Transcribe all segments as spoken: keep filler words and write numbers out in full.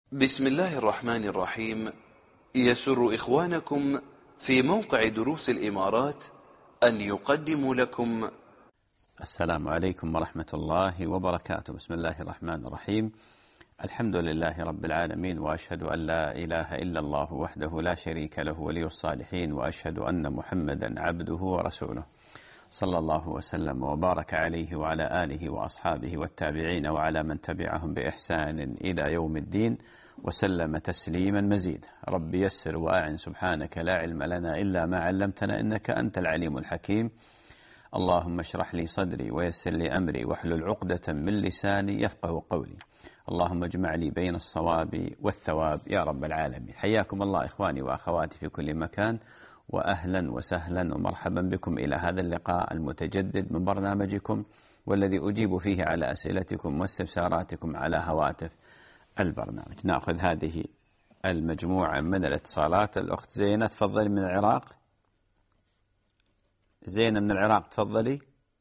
بسم الله الرحمن الرحيم. يسر إخوانكم في موقع دروس الإمارات أن يقدموا لكم السلام عليكم ورحمة الله وبركاته. بسم الله الرحمن الرحيم. الحمد لله رب العالمين، وأشهد أن لا إله إلا الله وحده لا شريك له ولي الصالحين، وأشهد أن محمدا عبده ورسوله، صلى الله وسلم وبارك عليه وعلى آله وأصحابه والتابعين وعلى من تبعهم بإحسان إلى يوم الدين، وسلم تسليما مزيدا. رب يسر وأعن، سبحانك لا علم لنا إلا ما علمتنا إنك أنت العليم الحكيم. اللهم اشرح لي صدري ويسر لي أمري واحلل عقدة من لساني يفقه قولي. اللهم اجمع لي بين الصواب والثواب يا رب العالمين. حياكم الله إخواني وأخواتي في كل مكان، وأهلا وسهلا ومرحبا بكم إلى هذا اللقاء المتجدد من برنامجكم، والذي أجيب فيه على أسئلتكم واستفساراتكم على هواتف البرنامج. نأخذ هذه المجموعة من الاتصالات. الأخت زينة تفضلي من العراق. زينة من العراق تفضلي.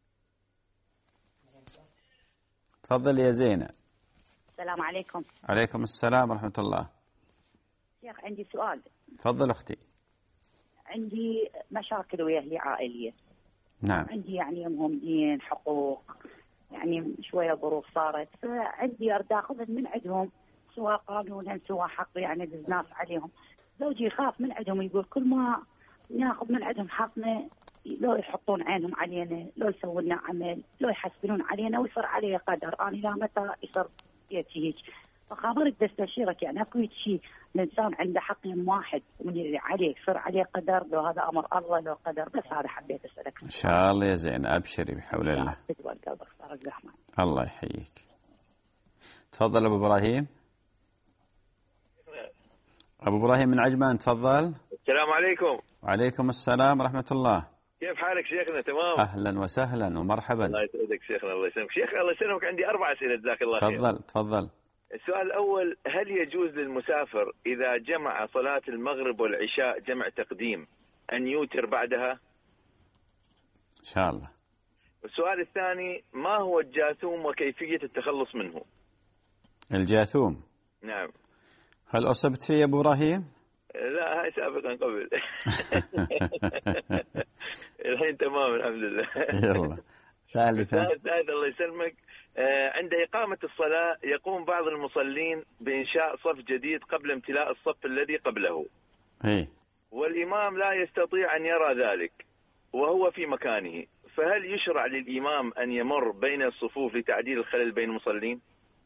تفضلي يا زينة. السلام عليكم. عليكم السلام ورحمة الله. شيخ عندي سؤال. تفضل أختي. عندي مشاكل ويا أهلي عائلية. نعم. عندي يعني يمهم دين حقوق، يعني شوية ظروف صارت، فعندي أرد أخذ من عندهم سواء قانونا سواء حق، يعني بالناس عليهم. زوجي يخاف من عندهم، يقول كل ما ناخذ من عندهم حقنا لو يحطون عينهم علينا، لو يسوون لنا عمل، لو يحسبون علينا ويصير علي قدر. أنا لا متى يصير يأتي هيك، فخابرك استشيرك، يعني اكو شيء الانسان عنده حق يوم واحد ومن عليه يصير عليه قدر، لو هذا امر الله لو قدر. بس هذا حبيت اسالك ان شاء الله يا زين، ابشري بحول الله. الله يحييك. تفضل ابو ابراهيم. ابو ابراهيم من عجمان تفضل. السلام عليكم. وعليكم السلام ورحمة الله. كيف حالك شيخنا؟ تمام. اهلا وسهلا ومرحبا. الله يسعدك شيخنا. الله يسلمك شيخ. الله يسلمك. عندي اربع اسئله جزاك الله خير. تفضل تفضل. السؤال الأول، هل يجوز للمسافر إذا جمع صلاة المغرب والعشاء جمع تقديم أن يوتر بعدها؟ إن شاء الله. السؤال الثاني، ما هو الجاثوم وكيفية التخلص منه؟ الجاثوم؟ نعم. هل أصبت فيه يا أبو إبراهيم؟ لا، هاي سابقا قبل. الحين تمام الحمد لله. يلا. ثالثا. ثالثا الله يسلمك، عند إقامة الصلاة يقوم بعض المصلين بإنشاء صف جديد قبل امتلاء الصف الذي قبله. إيه. والإمام لا يستطيع أن يرى ذلك وهو في مكانه، فهل يشرع للإمام أن يمر بين الصفوف لتعديل الخلل بين المصلين؟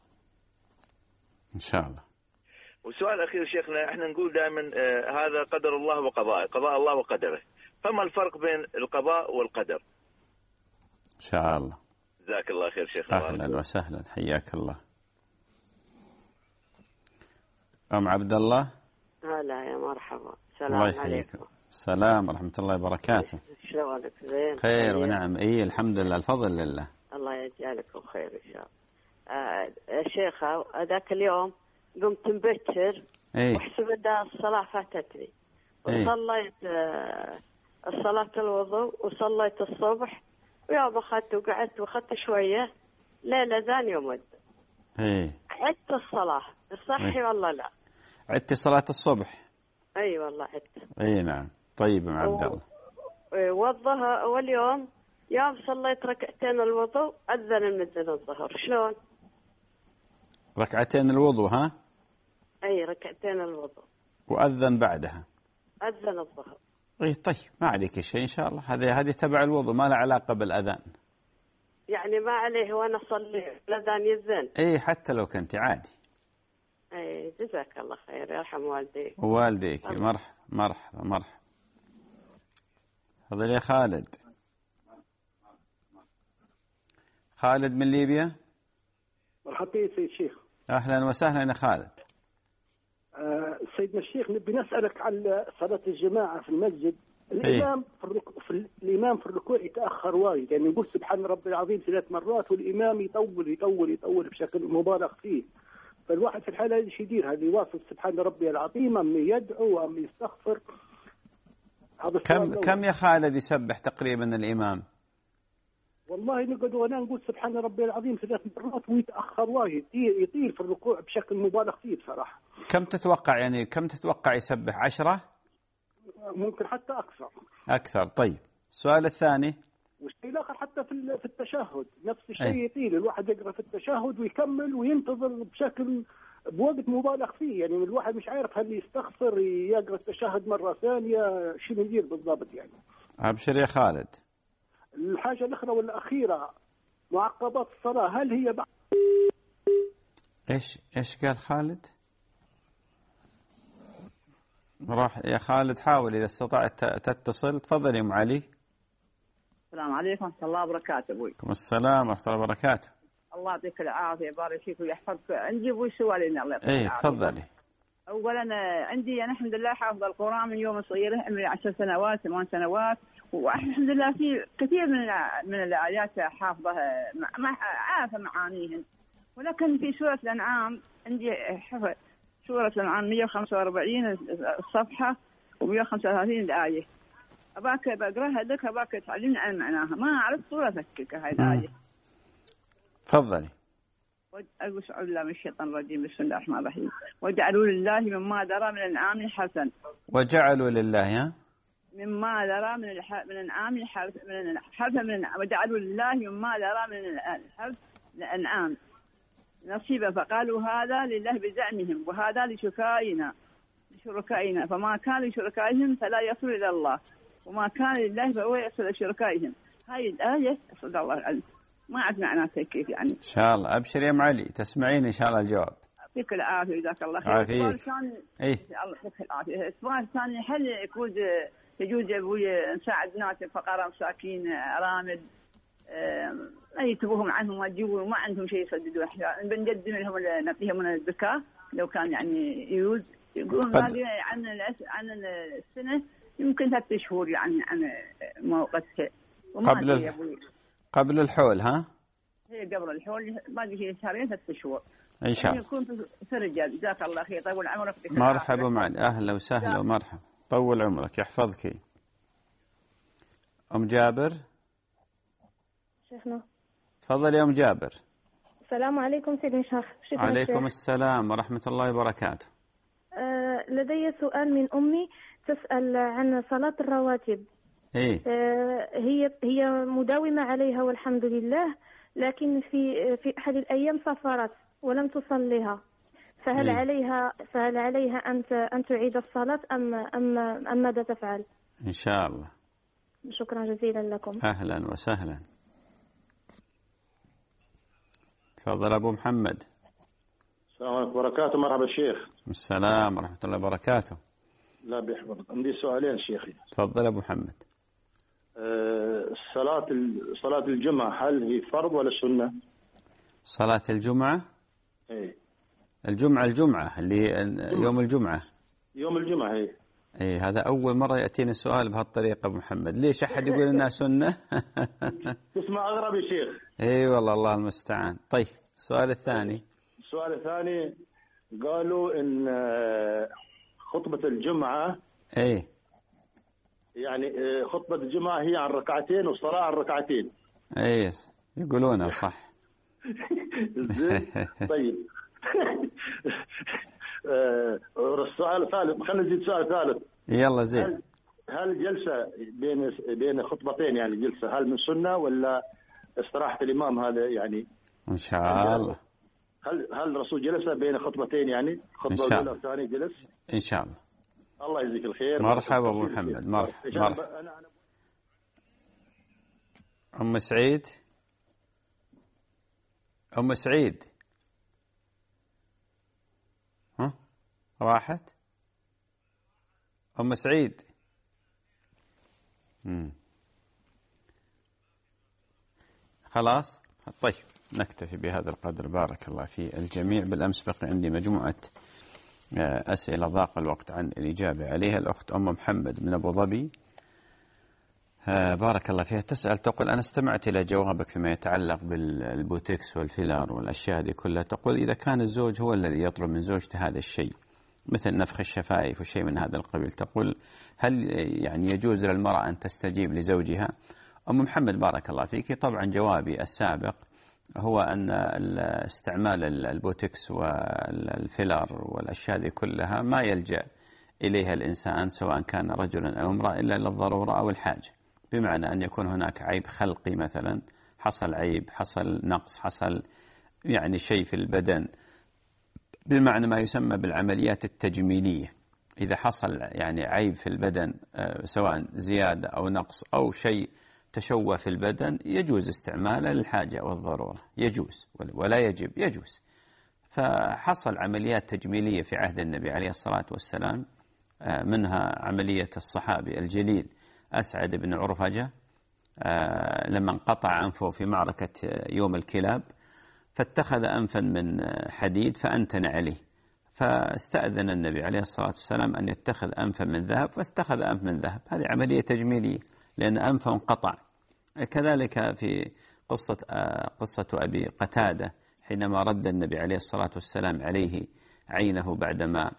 إن شاء الله. والسؤال الأخير شيخنا، احنا نقول دائما آه هذا قدر الله وقضاء، قضاء الله وقدره، فما الفرق بين القضاء والقدر؟ إن شاء الله. جزاك الله خير شيخنا. أهلا وسهلا، حياك الله. أم عبد الله. هلا يا مرحبا. السلام الله عليكم. السلام ورحمة الله وبركاته. شلونك؟ زين؟ خير ونعم. إيه الحمد لله، الفضل لله. الله يجعلكم خير إن شاء الله. آه شيخة، ذاك اليوم قمت مبكر. إيه؟ وحسب أن الصلاة فاتتني. وصليت آه الصلاة الوضوء وصليت الصبح، ويوم أخذت وقعدت وأخذت شوية ليلة ذان يوم ود. إيه. عدت الصلاة، صحي إيه؟ والله لا. عدت صلاة الصبح؟ أي والله عدت. إيه نعم. طيب يا عبد الله. والظهر واليوم يوم صليت ركعتين الوضوء أذن المؤذن الظهر. شلون؟ ركعتين الوضوء ها؟ أي ركعتين الوضوء. وأذن بعدها؟ أذن الظهر. إيه طيب ما عليك شيء إن شاء الله. هذه هذه تبع الوضوء، ما له علاقة بالأذان. يعني ما عليه وأنا أصلي الأذان يزن. إيه حتى لو كنت عادي. أي جزاك الله خير، يرحم والديك. ووالديك. مرحبا مرحبا مرحبا. تفضل يا خالد. خالد من ليبيا. مرحبا سيد الشيخ. أهلا وسهلا يا خالد. آه سيدنا الشيخ، نبي نسألك عن صلاة الجماعة في المسجد. الإمام إيه؟ في, الركو... في الإمام في الركوع يتأخر وايد، يعني يقول سبحان ربي العظيم ثلاث مرات والإمام يطول يطول يطول بشكل مبالغ فيه. فالواحد في الحالة ايش يدير؟ هذا يواصل سبحان ربي العظيم أم يدعو أم يستغفر؟ هذا كم كم يا خالد يسبح تقريبا الإمام؟ والله نقعد وانا نقول سبحان ربي العظيم ثلاث مرات ويتاخر وايد، يطير في الركوع بشكل مبالغ فيه بصراحه. كم تتوقع يعني كم تتوقع يسبح؟ عشرة؟ ممكن حتى أكثر. أكثر. طيب السؤال الثاني. والشيء الآخر حتى في في التشهد نفس الشيء أي. يطيل، الواحد يقرأ في التشهد ويكمل وينتظر بشكل بوقت مبالغ فيه، يعني الواحد مش عارف هل يستخسر يقرأ التشهد مرة ثانية شو يدير بالضبط يعني. أبشر يا خالد. الحاجة الأخرى والأخيرة معقبات الصلاة، هل هي بعد إيش إيش قال خالد؟ راح يا خالد، حاول إذا استطعت تتصل. تفضل يا أم علي. السلام عليكم ورحمة الله وبركاته أبوي. وعليكم السلام ورحمة الله وبركاته. الله يعطيك العافية، يبارك فيك ويحفظك. عندي أبوي سؤالين الله يعطيك إيه العافية. تفضلي. أولا عندي أنا الحمد لله حافظ القرآن من يوم صغيرة، عمري عشر سنوات ثمان سنوات، والحمد لله في كثير من من الآيات حافظها مع عارفة معانيهن، ولكن في سورة الأنعام عندي حفظ سورة الأنعام مئة وخمسة وأربعين الصفحة ومئة وخمسة وثلاثين الآية، أباك بقراها لك، أباك تعلمني عن معناها، ما أعرف صورة أفكك هاي الآية. تفضلي. أعوذ بالله من الشيطان الرجيم، بسم الله الرحمن الرحيم. وجعلوا لله مما ذرى من الأنعام حرثا. وجعلوا لله ها؟ مما ذرى من الح... من الأنعام حرث من حرثا من وجعلوا لله مما ذرى من الحرث الأنعام نصيبا، فقالوا هذا لله بزعمهم وهذا لشركائنا لشركائنا فما كان لشركائهم فلا يصل إلى الله، وما كان لله فهو يصل إلى شركائهم. هاي الآية صدق الله العظيم ما أعرف معناتها كيف يعني. إن شاء الله. أبشر يا أم علي، تسمعين إن شاء الله الجواب. يعطيك العافية جزاك الله خير. عافيك. السؤال الثاني إيه. الله يعطيك العافية. السؤال الثاني، هل يجوز يجوز يا أبوي نساعد ناس فقراء مساكين أرامل ما يتبوهم عنهم ويجيبوا ما عندهم شيء يسددوا أحيانا، بنقدم لهم نعطيهم من الزكاة لو كان يعني يجوز. يقولون باقي عن عن السنة يمكن ثلاث شهور يعني عن موقتها قبل ال... قبل الحول ها؟ هي قبل الحول باقي فيه شهرين ثلاث شهور إن شاء الله. يكون في رجال. جزاك الله خير، طول عمرك. مرحبا معك، أهلا وسهلا ومرحبا، طول عمرك يحفظك. أم جابر. شيخنا تفضل يا أم جابر. السلام عليكم سيدنا الشيخ. عليكم السلام ورحمة الله وبركاته. آه لدي سؤال من أمي تسأل عن صلاة الرواتب. إيه؟ آه هي هي مداومة عليها والحمد لله، لكن في في أحد الأيام سافرت ولم تصليها، فهل إيه؟ عليها فهل عليها أن أن تعيد الصلاة أم أم أم ماذا تفعل؟ إن شاء الله. شكرا جزيلا لكم. أهلا وسهلا. تفضل أبو محمد. السلام عليكم وبركاته. مرحبا الشيخ. السلام ورحمة الله وبركاته. لا بيحفظك. عندي سؤالين شيخي. تفضل أبو محمد. أه صلاة صلاة الجمعة هل هي فرض ولا سنة؟ صلاة الجمعة؟ إيه. الجمعة الجمعة اللي يوم الجمعة. يوم الجمعة إيه. إيه هذا أول مرة يأتيني السؤال بهالطريقة أبو محمد. ليش أحد يقول إنها سنة؟ تسمع أغرب يا شيخ. إيه والله الله المستعان. طيب السؤال الثاني. السؤال الثاني قالوا إن خطبة الجمعة إيه يعني خطبة الجمعة هي عن ركعتين والصلاة عن ركعتين. إيه يقولونها صح. طيب. السؤال الثالث، خلينا نزيد سؤال ثالث. يلا زين. هل, هل جلسة بين بين خطبتين يعني جلسة هل من سنة ولا استراحة الإمام هذا يعني؟ إن شاء الله. هل هل الرسول جلس بين خطبتين يعني خطبة الأولى والثانية جلس؟ إن شاء الله. الله يجزيك الخير. مرحبا أبو محمد. مرحبا. مرحبا. أم سعيد. أم سعيد. ها راحت أم سعيد. مم. خلاص طيب نكتفي بهذا القدر. بارك الله في الجميع. بالأمس بقي عندي مجموعة أسئلة ضاق الوقت عن الإجابة عليها. الأخت أم محمد من أبو ظبي بارك الله فيها تسأل تقول أنا استمعت إلى جوابك فيما يتعلق بالبوتكس والفيلر والأشياء هذه كلها. تقول إذا كان الزوج هو الذي يطلب من زوجته هذا الشيء مثل نفخ الشفائف وشيء من هذا القبيل، تقول هل يعني يجوز للمرأة أن تستجيب لزوجها؟ أم محمد بارك الله فيك طبعا جوابي السابق هو أن استعمال البوتكس والفيلر والأشياء دي كلها ما يلجأ إليها الإنسان سواء كان رجلا أو امرأة إلا للضرورة أو الحاجة، بمعنى أن يكون هناك عيب خلقي مثلا، حصل عيب، حصل نقص، حصل يعني شيء في البدن، بمعنى ما يسمى بالعمليات التجميلية. إذا حصل يعني عيب في البدن سواء زيادة أو نقص أو شيء تشوه في البدن، يجوز استعماله للحاجة والضرورة، يجوز ولا يجب، يجوز. فحصل عمليات تجميلية في عهد النبي عليه الصلاة والسلام، منها عملية الصحابي الجليل أسعد بن عرفجة لما انقطع أنفه في معركة يوم الكلاب، فاتخذ أنفا من حديد فأنتن عليه، فاستأذن النبي عليه الصلاة والسلام أن يتخذ أنفا من ذهب، فاتخذ أنف من ذهب. هذه عملية تجميلية لأن أنفه انقطع. كذلك في قصة قصة أبي قتادة حينما رد النبي عليه الصلاة والسلام عليه عينه بعدما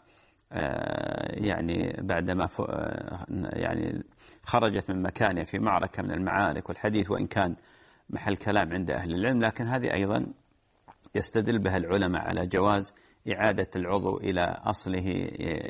يعني بعدما يعني خرجت من مكانه في معركة من المعارك، والحديث وإن كان محل كلام عند أهل العلم، لكن هذه أيضا يستدل بها العلماء على جواز إعادة العضو إلى أصله،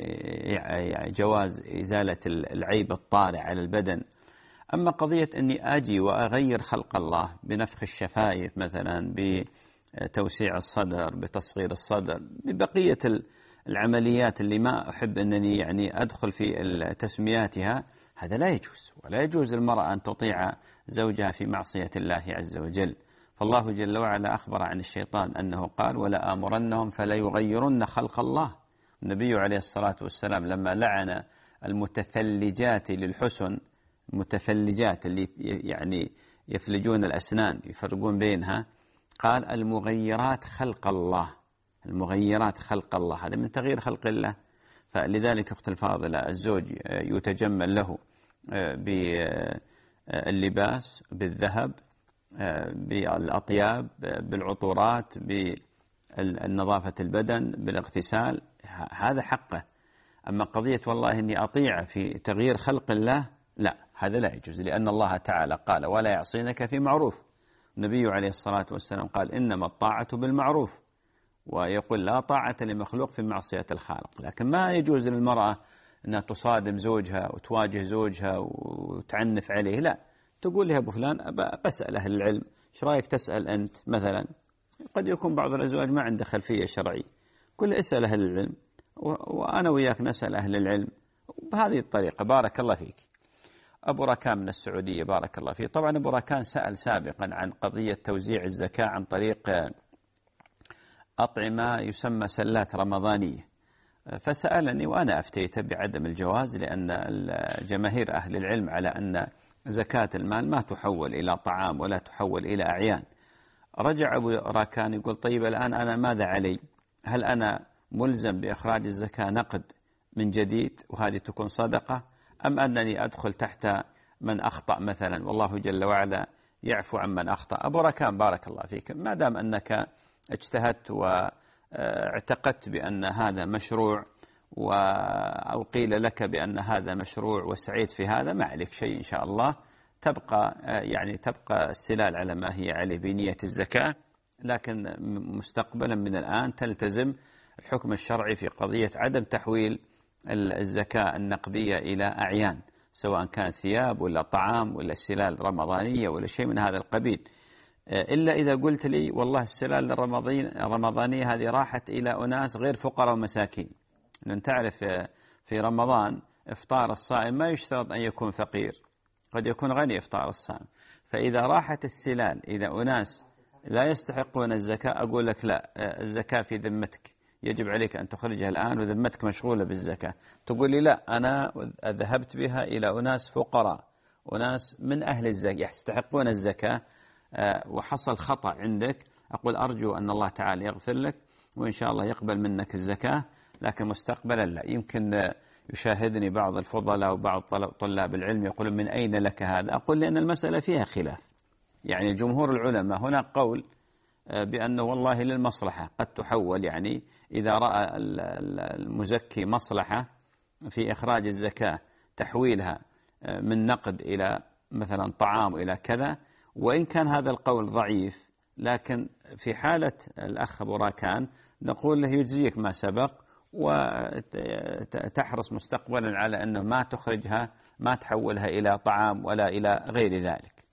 جواز إزالة العيب الطارئ على البدن. أما قضية أني أجي وأغير خلق الله بنفخ الشفايف مثلا، بتوسيع الصدر، بتصغير الصدر، ببقية العمليات اللي ما أحب أنني يعني أدخل في تسمياتها، هذا لا يجوز. ولا يجوز المرأة أن تطيع زوجها في معصية الله عز وجل. فالله جل وعلا أخبر عن الشيطان أنه قال: ولا آمرنهم فلا يغيرن خلق الله. النبي عليه الصلاة والسلام لما لعن المتثلجات للحسن، المتثلجات اللي يعني يفلجون الأسنان يفرقون بينها، قال: المغيرات خلق الله، المغيرات خلق الله، هذا من تغيير خلق الله. فلذلك أختي الفاضلة، الزوج يتجمل له باللباس، بالذهب، بالأطياب، بالعطورات، بالنظافة البدن، بالاغتسال، هذا حقه. أما قضية والله إني أطيع في تغيير خلق الله، لا، هذا لا يجوز، لأن الله تعالى قال: ولا يعصينك في معروف. النبي عليه الصلاة والسلام قال: إنما الطاعة بالمعروف، ويقول: لا طاعة لمخلوق في معصية الخالق. لكن ما يجوز للمرأة أنها تصادم زوجها وتواجه زوجها وتعنف عليه، لا، تقول له: أبو فلان بسأل أهل العلم، إيش رأيك تسأل أنت مثلا؟ قد يكون بعض الأزواج ما عنده خلفية شرعية، كل اسأل أهل العلم، وأنا وياك نسأل أهل العلم بهذه الطريقة. بارك الله فيك. أبو راكان من السعودية، بارك الله فيه. طبعا أبو راكان سأل سابقا عن قضية توزيع الزكاة عن طريق أطعمة يسمى سلات رمضانية، فسألني وأنا أفتيت بعدم الجواز، لأن جماهير أهل العلم على أن زكاة المال ما تحول إلى طعام ولا تحول إلى أعيان. رجع أبو راكان يقول: طيب الآن أنا ماذا علي؟ هل أنا ملزم بإخراج الزكاة نقد من جديد وهذه تكون صدقة، أم أنني أدخل تحت من أخطأ مثلا، والله جل وعلا يعفو عن من أخطأ؟ أبو راكان بارك الله فيك، ما دام أنك اجتهدت واعتقدت بأن هذا مشروع، أو قيل لك بأن هذا مشروع وسعيت في هذا، ما عليك شيء إن شاء الله، تبقى يعني تبقى السلال على ما هي عليه بنية الزكاة، لكن مستقبلا من الآن تلتزم الحكم الشرعي في قضية عدم تحويل الزكاة النقدية إلى أعيان، سواء كان ثياب ولا طعام ولا سلال رمضانية ولا شيء من هذا القبيل، إلا إذا قلت لي والله السلال الرمضانية هذه راحت إلى أناس غير فقراء ومساكين. لأن تعرف في رمضان إفطار الصائم ما يشترط أن يكون فقير، قد يكون غني إفطار الصائم. فإذا راحت السلال إلى أناس لا يستحقون الزكاة، أقول لك لا، الزكاة في ذمتك، يجب عليك أن تخرجها الآن وذمتك مشغولة بالزكاة. تقول لي لا، أنا ذهبت بها إلى أناس فقراء، أناس من أهل الزكاة يستحقون الزكاة، وحصل خطأ عندك، أقول أرجو أن الله تعالى يغفر لك وإن شاء الله يقبل منك الزكاة. لكن مستقبلا لا. يمكن يشاهدني بعض الفضلاء وبعض طلاب العلم يقولون: من أين لك هذا؟ أقول لأن المسألة فيها خلاف، يعني جمهور العلماء هناك قول بأنه والله للمصلحة قد تحول، يعني إذا رأى المزكي مصلحة في إخراج الزكاة تحويلها من نقد إلى مثلا طعام إلى كذا، وإن كان هذا القول ضعيف لكن في حالة الأخ أبو راكان نقول له يجزيك ما سبق، وتحرص مستقبلا على أنه ما تخرجها، ما تحولها إلى طعام ولا إلى غير ذلك.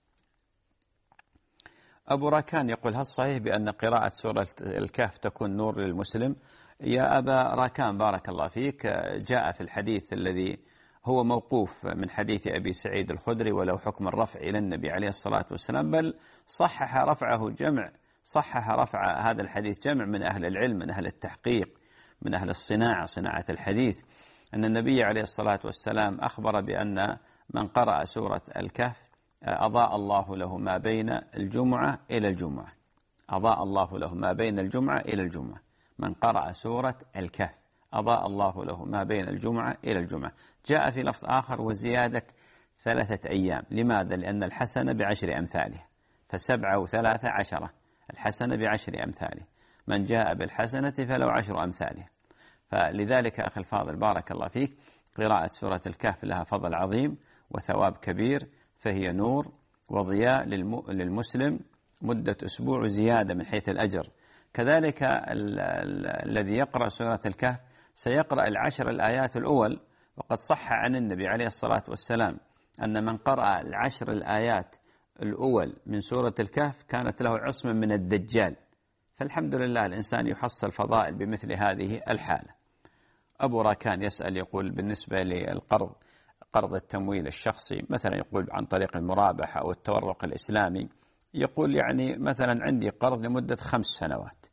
أبو راكان يقول: هل صحيح بأن قراءة سورة الكهف تكون نور للمسلم؟ يا أبا راكان بارك الله فيك، جاء في الحديث الذي هو موقوف من حديث أبي سعيد الخدري ولو حكم الرفع إلى النبي عليه الصلاة والسلام، بل صحح رفعه جمع صحح رفع هذا الحديث جمع من أهل العلم، من أهل التحقيق، من أهل الصناعة، صناعة الحديث، أن النبي عليه الصلاة والسلام أخبر بأن من قرأ سورة الكهف أضاء الله له ما بين الجمعة إلى الجمعة، أضاء الله له ما بين الجمعة إلى الجمعة، من قرأ سورة الكهف أضاء الله له ما بين الجمعة إلى الجمعة. جاء في لفظ آخر: وزيادة ثلاثة أيام. لماذا؟ لأن الحسنة بعشر أمثالها، فسبعة وثلاثة عشرة، الحسنة بعشر أمثالها، من جاء بالحسنة فلو عشر أمثالها. فلذلك أخي الفاضل بارك الله فيك، قراءة سورة الكهف لها فضل عظيم وثواب كبير، فهي نور وضياء للمسلم مدة أسبوع زيادة من حيث الأجر. كذلك الذي يقرأ سورة الكهف سيقرأ العشر الآيات الأول، وقد صح عن النبي عليه الصلاة والسلام أن من قرأ العشر الآيات الأول من سورة الكهف كانت له عصمة من الدجال. فالحمد لله الإنسان يحصل فضائل بمثل هذه الحالة. أبو راكان يسأل يقول: بالنسبة للقرض، قرض التمويل الشخصي مثلا، يقول عن طريق المرابحة أو التورق الإسلامي، يقول يعني مثلا عندي قرض لمدة خمس سنوات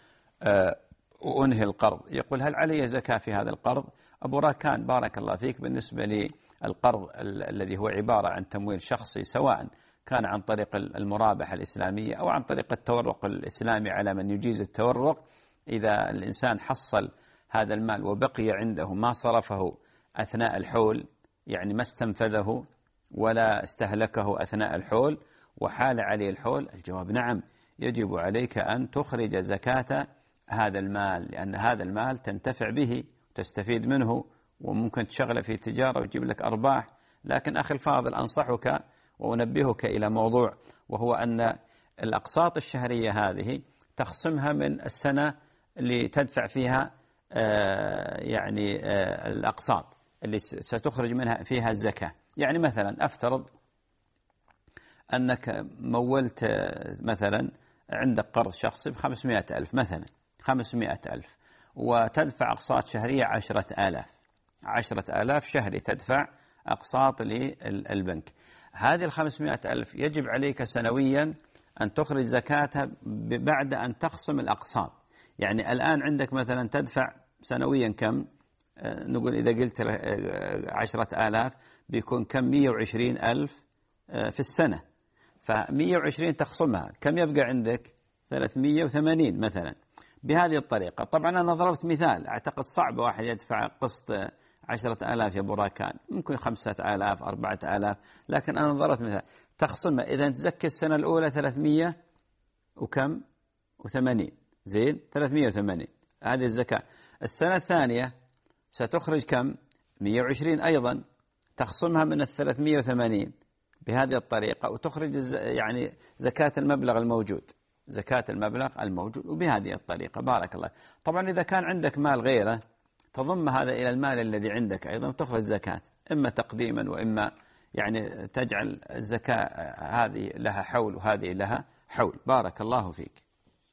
أه وأنهي القرض، يقول هل علي زكاة في هذا القرض؟ أبو راكان بارك الله فيك، بالنسبة للقرض الذي هو عبارة عن تمويل شخصي، سواء كان عن طريق المرابحة الإسلامية أو عن طريق التورق الإسلامي على من يجيز التورق، إذا الإنسان حصل هذا المال وبقي عنده ما صرفه أثناء الحول، يعني ما استنفذه ولا استهلكه أثناء الحول وحال عليه الحول، الجواب نعم، يجب عليك أن تخرج زكاة هذا المال، لأن هذا المال تنتفع به وتستفيد منه، وممكن تشغله في تجارة ويجيب لك أرباح. لكن أخي الفاضل أنصحك وأنبهك إلى موضوع، وهو أن الأقساط الشهرية هذه تخصمها من السنة اللي تدفع فيها آه يعني آه الأقساط اللي ستخرج منها فيها الزكاة. يعني مثلا أفترض أنك مولت مثلا عندك قرض شخصي بخمسمائة ألف مثلا، خمسمائة ألف، وتدفع أقساط شهرية عشرة آلاف، عشرة آلاف شهري تدفع أقساط للبنك. هذه الخمسمائة ألف يجب عليك سنويا أن تخرج زكاتها بعد أن تخصم الأقساط. يعني الآن عندك مثلا تدفع سنويا كم؟ نقول إذا قلت عشرة آلاف بيكون كم؟ مئة وعشرين ألف في السنة، فمئة وعشرين تخصمها، كم يبقى عندك؟ ثلاثمئة وثمانين مثلا. بهذه الطريقة، طبعا أنا ضربت مثال، أعتقد صعب واحد يدفع قسط عشرة آلاف يا أبو راكان، ممكن خمسة آلاف، أربعة آلاف، لكن أنا ضربت مثال تخصمها. إذا تزكي السنة الأولى ثلاثمئة وكم؟ وثمانين، زين، ثلاثمئة وثمانين هذه الزكاة. السنة الثانية ستخرج كم؟ مئة وعشرين أيضا، تخصمها من الثلاثمئة وثمانين بهذه الطريقة، وتخرج يعني زكاة المبلغ الموجود، زكاة المبلغ الموجود، وبهذه الطريقة بارك الله. طبعا إذا كان عندك مال غيره تضم هذا إلى المال الذي عندك أيضا تخرج زكاة، إما تقديما وإما يعني تجعل الزكاة هذه لها حول وهذه لها حول. بارك الله فيك.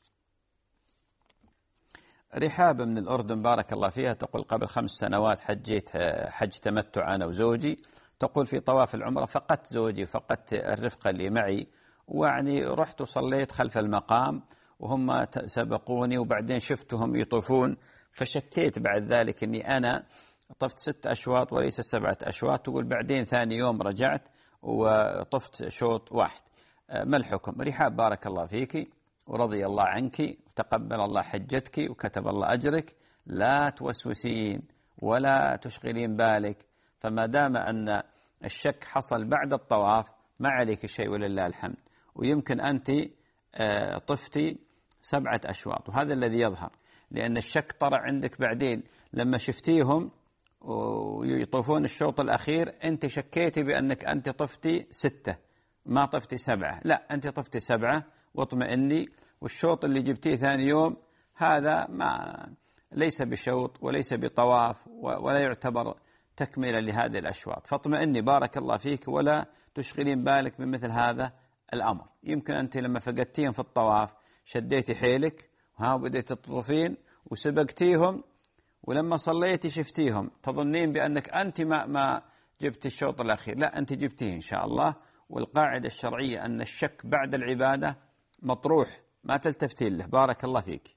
رحاب من الأردن بارك الله فيها تقول: قبل خمس سنوات حجيت حج تمتع أنا وزوجي، تقول في طواف العمرة فقدت زوجي، فقدت الرفقة اللي معي، ويعني رحت وصليت خلف المقام وهم سبقوني، وبعدين شفتهم يطوفون، فشكيت بعد ذلك أني أنا طفت ست أشواط وليس سبعة أشواط. تقول بعدين ثاني يوم رجعت وطفت شوط واحد، ما الحكم؟ رحاب بارك الله فيك ورضي الله عنك وتقبل الله حجتك وكتب الله أجرك، لا توسوسين ولا تشغلين بالك، فما دام أن الشك حصل بعد الطواف ما عليك شيء ولله الحمد، ويمكن أنت طفتي سبعة أشواط، وهذا الذي يظهر، لأن الشك طرأ عندك بعدين لما شفتيهم ويطوفون الشوط الأخير، أنت شكيتي بأنك أنت طفتي ستة ما طفتي سبعة، لا أنت طفتي سبعة واطمئني. والشوط اللي جبتيه ثاني يوم هذا ما ليس بشوط وليس بطواف ولا يعتبر تكملة لهذه الأشواط، فاطمئني بارك الله فيك ولا تشغلين بالك بمثل هذا الأمر. يمكن أنت لما فقدتيهم في الطواف شديتي حيلك وها بديت تطوفين وسبقتيهم، ولما صليتي شفتيهم تظنين بأنك أنت ما ما جبت الشوط الأخير، لا أنت جبتيه إن شاء الله. والقاعدة الشرعية أن الشك بعد العبادة مطروح، ما تلتفتين له. بارك الله فيك.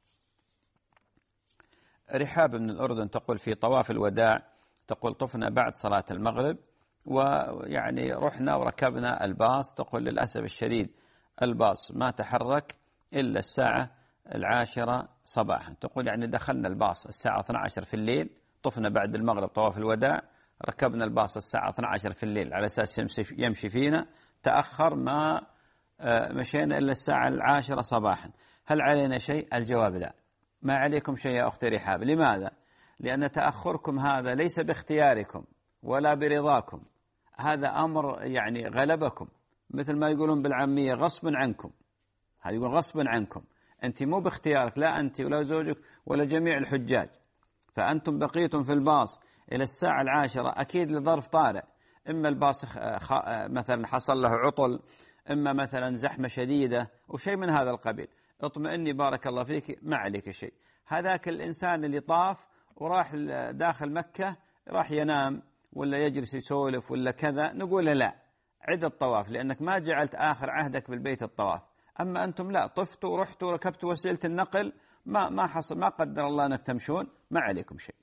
رحاب من الأردن تقول في طواف الوداع، تقول طفنا بعد صلاة المغرب ويعني رحنا وركبنا الباص، تقول للأسف الشديد الباص ما تحرك إلا الساعة العاشرة صباحا. تقول يعني دخلنا الباص الساعة اثنتي عشرة في الليل، طفنا بعد المغرب طواف الوداع، ركبنا الباص الساعة اثنتي عشرة في الليل على أساس يمشي فينا، تأخر ما مشينا إلا الساعة العاشرة صباحا، هل علينا شيء؟ الجواب لا، ما عليكم شيء يا أختي رحاب. لماذا؟ لأن تأخركم هذا ليس باختياركم ولا برضاكم، هذا أمر يعني غلبكم، مثل ما يقولون بالعامية غصب عنكم. هذا يقول غصب عنكم، أنت مو باختيارك، لا أنت ولا زوجك ولا جميع الحجاج، فأنتم بقيتم في الباص إلى الساعة العاشرة أكيد لظرف طارئ، إما الباص مثلا حصل له عطل، إما مثلا زحمة شديدة وشيء من هذا القبيل. اطمئني بارك الله فيك، ما عليك شيء. هذاك الإنسان اللي طاف وراح داخل مكة راح ينام ولا يجلس يسولف ولا كذا، نقول لا عد الطواف، لأنك ما جعلت آخر عهدك بالبيت الطواف. أما أنتم لا، طفتوا ورحتوا وركبتوا وسيلة النقل، ما ما حصل، ما قدر الله أنك تمشون، ما عليكم شيء.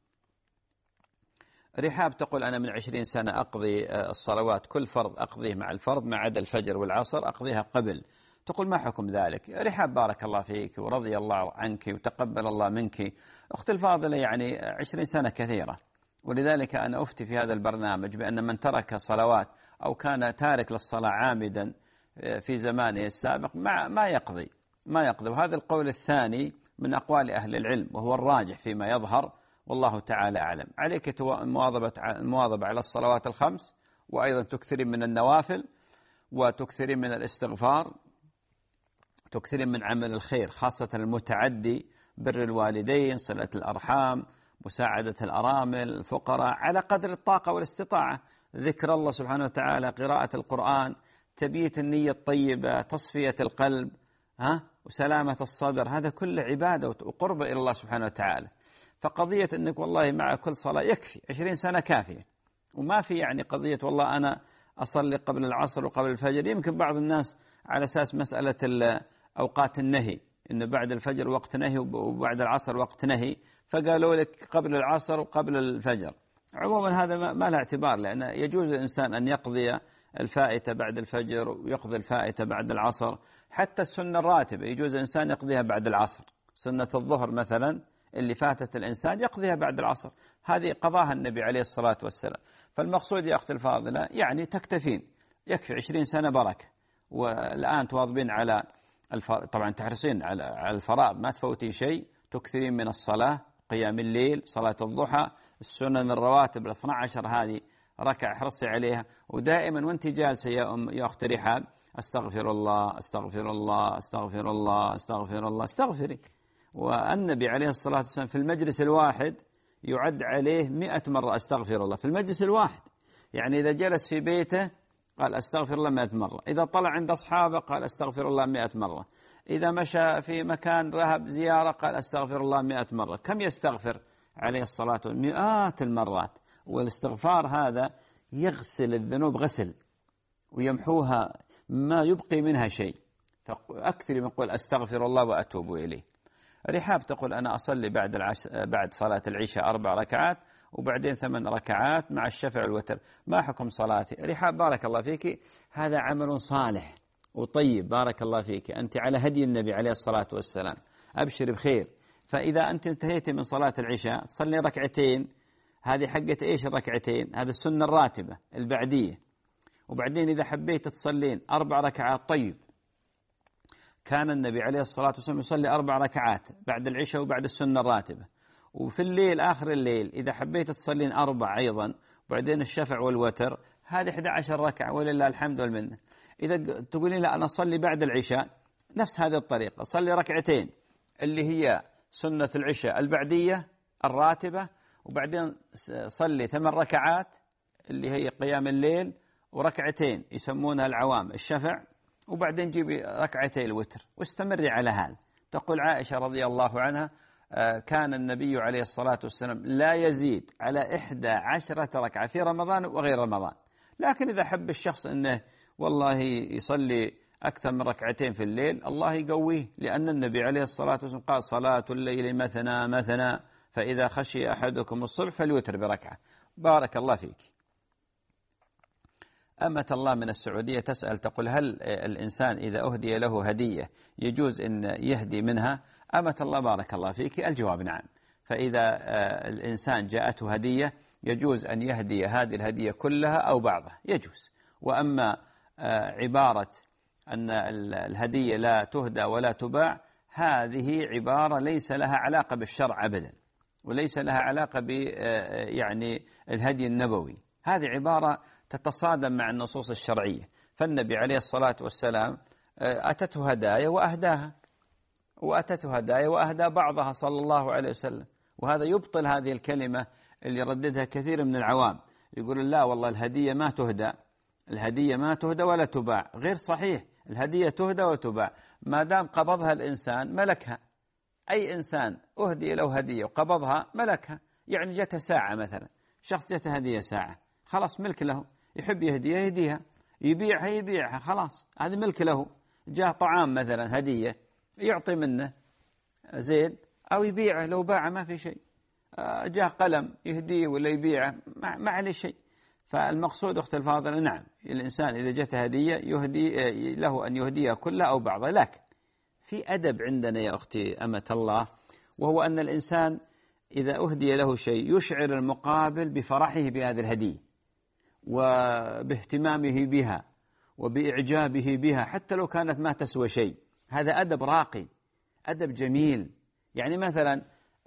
رحاب تقول أنا من عشرين سنة أقضي الصلوات كل فرض أقضيه مع الفرض ما عدا الفجر والعصر أقضيها قبل. تقول ما حكم ذلك؟ رحاب بارك الله فيك ورضي الله عنك وتقبل الله منك. أختي الفاضلة يعني عشرين سنة كثيرة، ولذلك أنا أفتي في هذا البرنامج بأن من ترك صلوات أو كان تارك للصلاة عامدا في زمانه السابق ما ما يقضي ما يقضي وهذا القول الثاني من أقوال أهل العلم وهو الراجح فيما يظهر، والله تعالى أعلم. عليك المواظبة المواظبة على الصلوات الخمس، وأيضا تكثرين من النوافل وتكثرين من الاستغفار، تكثرين من عمل الخير خاصة المتعدي، بر الوالدين، صلة الأرحام، مساعدة الأرامل، الفقراء على قدر الطاقة والاستطاعة، ذكر الله سبحانه وتعالى، قراءة القرآن، تبييت النية الطيبة، تصفية القلب، ها وسلامة الصدر، هذا كله عبادة وقرب إلى الله سبحانه وتعالى. فقضية أنك والله مع كل صلاة يكفي، عشرين سنة كافية، وما في يعني قضية والله أنا أصلي قبل العصر وقبل الفجر. يمكن بعض الناس على أساس مسألة أوقات النهي، إنه بعد الفجر وقت نهي وبعد العصر وقت نهي، فقالوا لك قبل العصر وقبل الفجر. عموما هذا ما له اعتبار، لأن يجوز الإنسان أن يقضي الفائتة بعد الفجر ويقضي الفائتة بعد العصر. حتى السنة الراتبة يجوز الإنسان يقضيها بعد العصر، سنة الظهر مثلا اللي فاتت الإنسان يقضيها بعد العصر، هذه قضاها النبي عليه الصلاة والسلام. فالمقصود يا أختي الفاضلة يعني تكتفين، يكفي عشرين سنة بركة، والآن تواظبين على الف... طبعا تحرصين على الفرائض، ما تفوتين شيء، تكثرين من الصلاة، قيام الليل، صلاة الضحى، السنن الرواتب الاثنى عشر هذه ركع احرصي عليها، ودائما وانت جالسة يا أم يا أخت رحاب أستغفر الله أستغفر الله أستغفر الله أستغفر الله استغفري. والنبي عليه الصلاة والسلام في المجلس الواحد يعد عليه مئة مرة أستغفر الله في المجلس الواحد، يعني إذا جلس في بيته قال أستغفر الله مئة مرة، إذا طلع عند أصحابه قال أستغفر الله مئة مرة، إذا مشى في مكان ذهب زيارة قال أستغفر الله مئة مرة. كم يستغفر عليه الصلاة والسلام؟ مئات المرات. والاستغفار هذا يغسل الذنوب غسل ويمحوها، ما يبقي منها شيء. فأكثر من قول أستغفر الله وأتوب إليه. رحاب تقول أنا أصلي بعد العش... بعد صلاة العشاء أربع ركعات وبعدين ثمان ركعات مع الشفع والوتر، ما حكم صلاتي؟ رحاب بارك الله فيك، هذا عمل صالح وطيب، بارك الله فيك، أنت على هدي النبي عليه الصلاة والسلام، أبشر بخير. فإذا أنت انتهيت من صلاة العشاء تصلي ركعتين، هذه حقة إيش الركعتين؟ هذا السنة الراتبة البعدية. وبعدين إذا حبيت تصلين أربع ركعات طيب، كان النبي عليه الصلاة والسلام يصلي أربع ركعات بعد العشاء وبعد السنة الراتبة. وفي الليل آخر الليل إذا حبيت تصلين أربع أيضا، وبعدين الشفع والوتر، هذه إحدى عشرة ركعة ولله الحمد والمنة. إذا تقولين لا أنا أصلي بعد العشاء، نفس هذه الطريقة، أصلي ركعتين اللي هي سنة العشاء البعدية الراتبة، وبعدين صلي ثمان ركعات اللي هي قيام الليل، وركعتين يسمونها العوام الشفع، وبعدين جيبي ركعتين الوتر، واستمري على هذا. تقول عائشة رضي الله عنها كان النبي عليه الصلاة والسلام لا يزيد على إحدى عشرة ركعة في رمضان وغير رمضان. لكن إذا حب الشخص أنه والله يصلي أكثر من ركعتين في الليل، الله يقويه، لأن النبي عليه الصلاة والسلام قال صلاة الليل مثنى مثنى فإذا خشي أحدكم الصبح فليوتر بركعة. بارك الله فيك. أمة الله من السعودية تسأل تقول هل الإنسان إذا أهدي له هدية يجوز أن يهدي منها؟ أمة الله بارك الله فيك، الجواب نعم. فإذا الإنسان جاءته هدية يجوز أن يهدي هذه الهدية كلها أو بعضها، يجوز. وأما عبارة أن الهدية لا تهدى ولا تباع، هذه عبارة ليس لها علاقة بالشرع أبدا، وليس لها علاقة ب يعني الهدي النبوي. هذه عبارة تتصادم مع النصوص الشرعية. فالنبي عليه الصلاة والسلام أتته هدايا وأهداها، وأتته هدايا وأهدى بعضها صلى الله عليه وسلم. وهذا يبطل هذه الكلمة اللي رددها كثير من العوام، يقول لا والله الهدية ما تهدى، الهدية ما تهدى ولا تباع. غير صحيح، الهدية تهدى وتباع ما دام قبضها الإنسان ملكها. أي إنسان أهدي له هدية وقبضها ملكها. يعني جت ساعة مثلا، شخص جت هدية ساعة، خلاص ملك له، يحب يهديها يهديها، يبيعها يبيعها، خلاص هذا ملك له. جاء طعام مثلا هدية يعطي منه زيد أو يبيعه، لو باعه ما في شيء. جاء قلم يهديه ولا يبيعه ما عليه شيء. فالمقصود أخت الفاضلة نعم، الإنسان إذا جت هدية يهدي له أن يهديها كلها أو بعضها. لكن في أدب عندنا يا أختي أمة الله، وهو أن الإنسان إذا أهدي له شيء يشعر المقابل بفرحه بهذه الهدية وباهتمامه بها وبإعجابه بها حتى لو كانت ما تسوى شيء. هذا أدب راقي، أدب جميل. يعني مثلا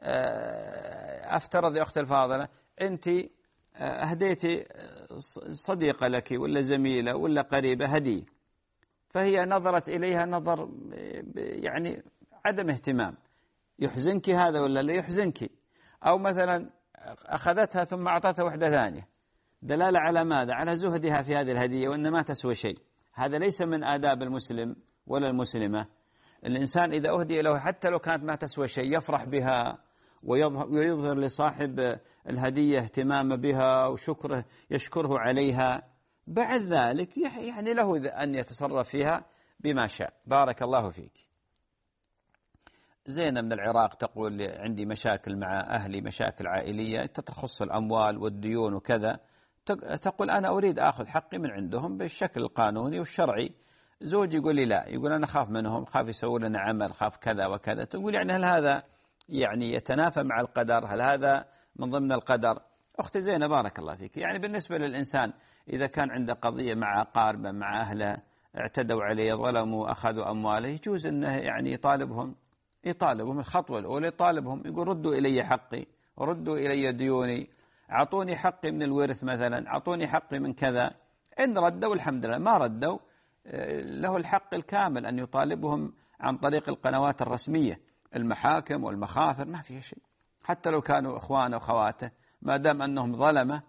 أفترض يا أخت الفاضلة أنت أهديتي صديقة لك ولا زميلة ولا قريبة هدية، فهي نظرت إليها نظر يعني عدم اهتمام، يحزنك هذا ولا لا يحزنك؟ أو مثلا أخذتها ثم أعطتها وحدة ثانية، دلالة على ماذا؟ على زهدها في هذه الهدية وأن ما تسوى شيء. هذا ليس من آداب المسلم ولا المسلمة. الإنسان إذا أهدي له حتى لو كانت ما تسوى شيء يفرح بها ويظهر لصاحب الهدية اهتمام بها وشكره، يشكره عليها. بعد ذلك يعني له أن يتصرف فيها بما شاء. بارك الله فيك. زينة من العراق تقول عندي مشاكل مع أهلي، مشاكل عائلية تخص الأموال والديون وكذا. تقول أنا أريد أخذ حقي من عندهم بالشكل القانوني والشرعي. زوجي يقول لي لا، يقول أنا خاف منهم، خاف يسوي لنا عمل، خاف كذا وكذا. تقول يعني هل هذا يعني يتنافى مع القدر؟ هل هذا من ضمن القدر؟ أختي زينة بارك الله فيك، يعني بالنسبة للإنسان إذا كان عنده قضية مع أقاربه مع أهله اعتدوا عليه ظلموا أخذوا أمواله، يجوز أنه يعني يطالبهم يطالبهم الخطوة الأولى يطالبهم، يقول ردوا إلي حقي، ردوا إلي ديوني، أعطوني حقي من الورث مثلا، أعطوني حقي من كذا. إن ردوا الحمد لله، ما ردوا له الحق الكامل أن يطالبهم عن طريق القنوات الرسمية، المحاكم والمخافر، ما فيها شيء. حتى لو كانوا إخوانه وأخواته، ما دام أنهم ظلمة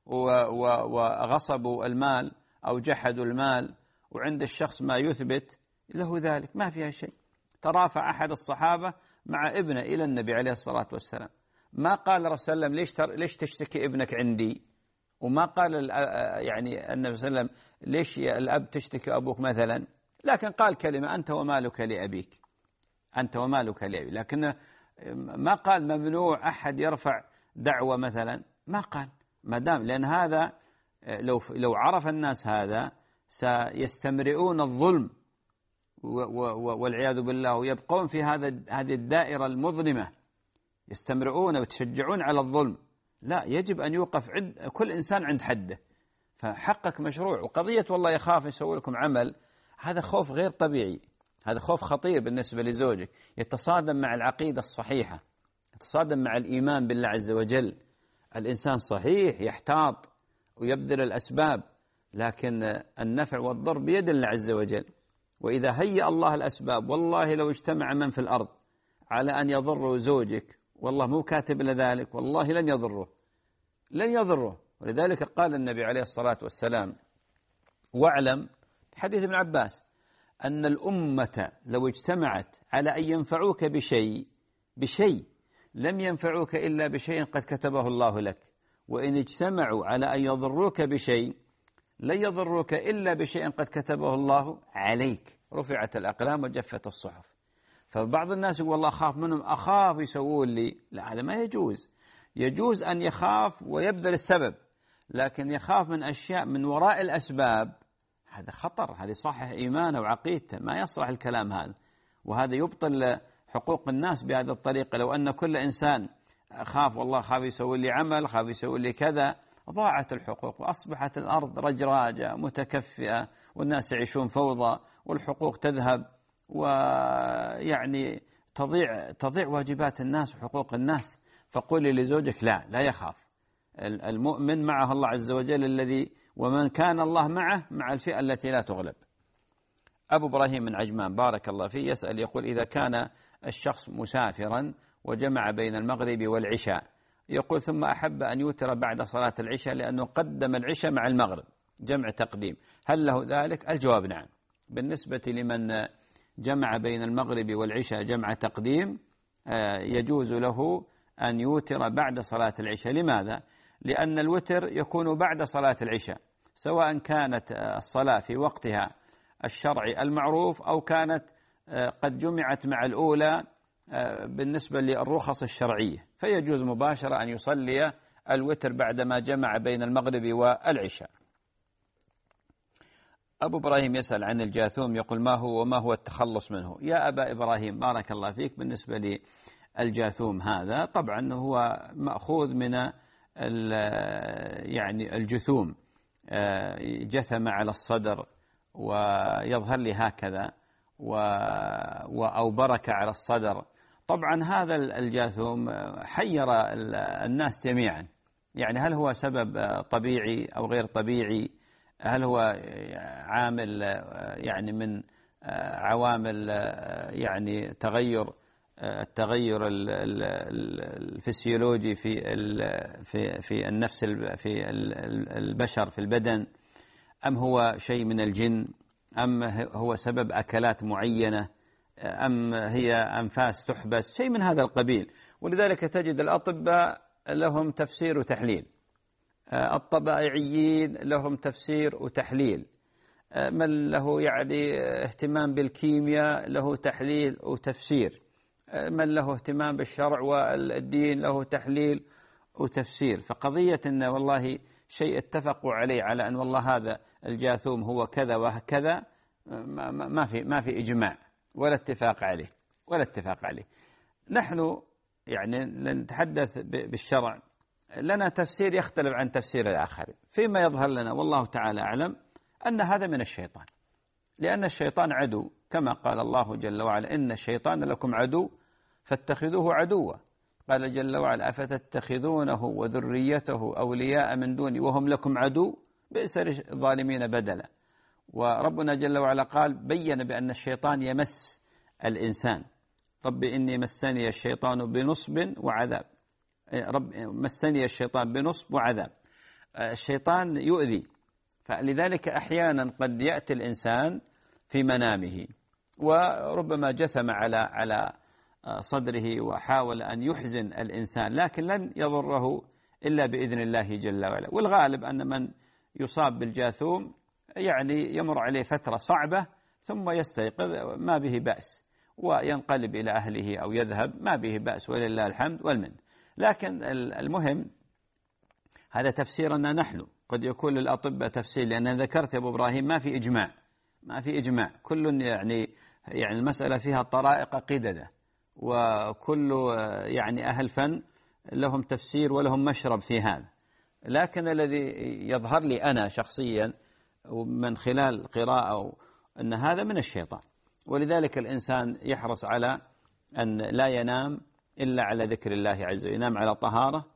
وغصبوا المال أو جحدوا المال وعند الشخص ما يثبت له ذلك، ما فيها شيء. ترافع أحد الصحابة مع ابنه إلى النبي عليه الصلاة والسلام، ما قال الرسول صلى الله عليه وسلم ليش تر... ليش تشتكي ابنك عندي، وما قال ال... يعني النبي صلى الله عليه وسلم ليش الأب تشتكي أبوك مثلا، لكن قال كلمة أنت ومالك لأبيك، أنت ومالك لأبيك. لكن ما قال ممنوع أحد يرفع دعوة مثلا، ما قال. ما دام لأن هذا لو لو عرف الناس هذا سيستمرئون الظلم والعياذ بالله، ويبقون في هذا هذه الدائرة المظلمة، يستمرئون ويتشجعون على الظلم. لا، يجب أن يوقف عند كل إنسان عند حده. فحقك مشروع. وقضية والله يخاف يسوي لكم عمل، هذا خوف غير طبيعي، هذا خوف خطير بالنسبة لزوجك، يتصادم مع العقيدة الصحيحة، يتصادم مع الإيمان بالله عز وجل. الإنسان صحيح يحتاط ويبذل الأسباب، لكن النفع والضر بيد الله عز وجل. وإذا هيأ الله الأسباب، والله لو اجتمع من في الأرض على أن يضروا زوجك والله مو كاتب لذلك، والله لن يضره لن يضره. ولذلك قال النبي عليه الصلاة والسلام: واعلم، حديث ابن عباس، أن الأمة لو اجتمعت على أن ينفعوك بشيء بشيء لم ينفعوك إلا بشيء قد كتبه الله لك، وإن اجتمعوا على أن يضروك بشيء لن يضروك إلا بشيء قد كتبه الله عليك، رفعت الأقلام وجفت الصحف. فبعض الناس يقول والله أخاف منهم، أخاف يسوون لي. لا، هذا ما يجوز. يجوز أن يخاف ويبذل السبب، لكن يخاف من أشياء من وراء الأسباب، هذا خطر، هذا صحح إيمانه وعقيدته، ما يصلح الكلام هذا. وهذا يبطل حقوق الناس بهذه الطريقة. لو أن كل إنسان خاف، والله خاف يسوي لي عمل، خاف يسوي لي كذا، ضاعت الحقوق وأصبحت الأرض رجراجة متكفئة والناس يعيشون فوضى والحقوق تذهب، ويعني تضيع تضيع واجبات الناس وحقوق الناس. فقولي لزوجك لا لا يخاف، المؤمن معه الله عز وجل الذي ومن كان الله معه مع الفئة التي لا تغلب. أبو إبراهيم من عجمان بارك الله فيه يسأل يقول: إذا كان الشخص مسافرا وجمع بين المغرب والعشاء، يقول ثم أحب أن يوتر بعد صلاة العشاء لأنه قدم العشاء مع المغرب جمع تقديم، هل له ذلك؟ الجواب نعم. بالنسبة لمن جمع بين المغرب والعشاء جمع تقديم يجوز له أن يوتر بعد صلاة العشاء. لماذا؟ لأن الوتر يكون بعد صلاة العشاء، سواء كانت الصلاة في وقتها الشرعي المعروف أو كانت قد جمعت مع الأولى بالنسبة للرخص الشرعية، فيجوز مباشرة أن يصلي الوتر بعدما جمع بين المغرب والعشاء. أبو إبراهيم يسأل عن الجاثوم، يقول: ما هو وما هو التخلص منه؟ يا أبا إبراهيم بارك الله فيك، بالنسبة للجاثوم هذا طبعا هو مأخوذ من يعني الجثوم، جثم على الصدر ويظهر لي هكذا أو بركة على الصدر. طبعا هذا الجاثوم حير الناس جميعا، يعني هل هو سبب طبيعي أو غير طبيعي؟ هل هو عامل يعني من عوامل يعني تغير التغير الفسيولوجي في في في النفس في البشر في البدن، أم هو شيء من الجن، أم هو سبب أكلات معينة، أم هي أنفاس تحبس، شيء من هذا القبيل. ولذلك تجد الأطباء لهم تفسير وتحليل، الطبائعيين لهم تفسير وتحليل، من له يعني اهتمام بالكيمياء له تحليل وتفسير، من له اهتمام بالشرع والدين له تحليل وتفسير. فقضية أن والله شيء اتفقوا عليه على أن والله هذا الجاثوم هو كذا وكذا، ما في ما في إجماع ولا اتفاق عليه ولا اتفاق عليه. نحن يعني نتحدث بالشرع، لنا تفسير يختلف عن تفسير الآخر، فيما يظهر لنا والله تعالى أعلم أن هذا من الشيطان، لأن الشيطان عدو، كما قال الله جل وعلا: إن الشيطان لكم عدو فاتخذوه عدوا. قال جل وعلا: أفتتخذونه وذريته أولياء من دوني وهم لكم عدو بئس للظالمين بدلا. وربنا جل وعلا قال بين بأن الشيطان يمس الإنسان: رب إني مسني الشيطان بنصب وعذاب، رب مسني الشيطان بنصب وعذاب. الشيطان يؤذي، فلذلك أحيانا قد يأتي الإنسان في منامه وربما جثم على على صدره وحاول أن يحزن الإنسان، لكن لن يضره إلا بإذن الله جل وعلا. والغالب أن من يصاب بالجاثوم يعني يمر عليه فترة صعبة ثم يستيقظ ما به بأس وينقلب إلى أهله أو يذهب ما به بأس، ولله الحمد والمن. لكن المهم هذا تفسيرنا نحن، قد يكون للأطباء تفسير، لأن ذكرت يا أبو إبراهيم ما في إجماع ما في إجماع كل يعني يعني المسألة فيها طرائق قددة، وكل يعني أهل فن لهم تفسير ولهم مشرب في هذا. لكن الذي يظهر لي أنا شخصيا من خلال قراءة أن هذا من الشيطان، ولذلك الإنسان يحرص على أن لا ينام إلا على ذكر الله عز وجل، ينام على طهارة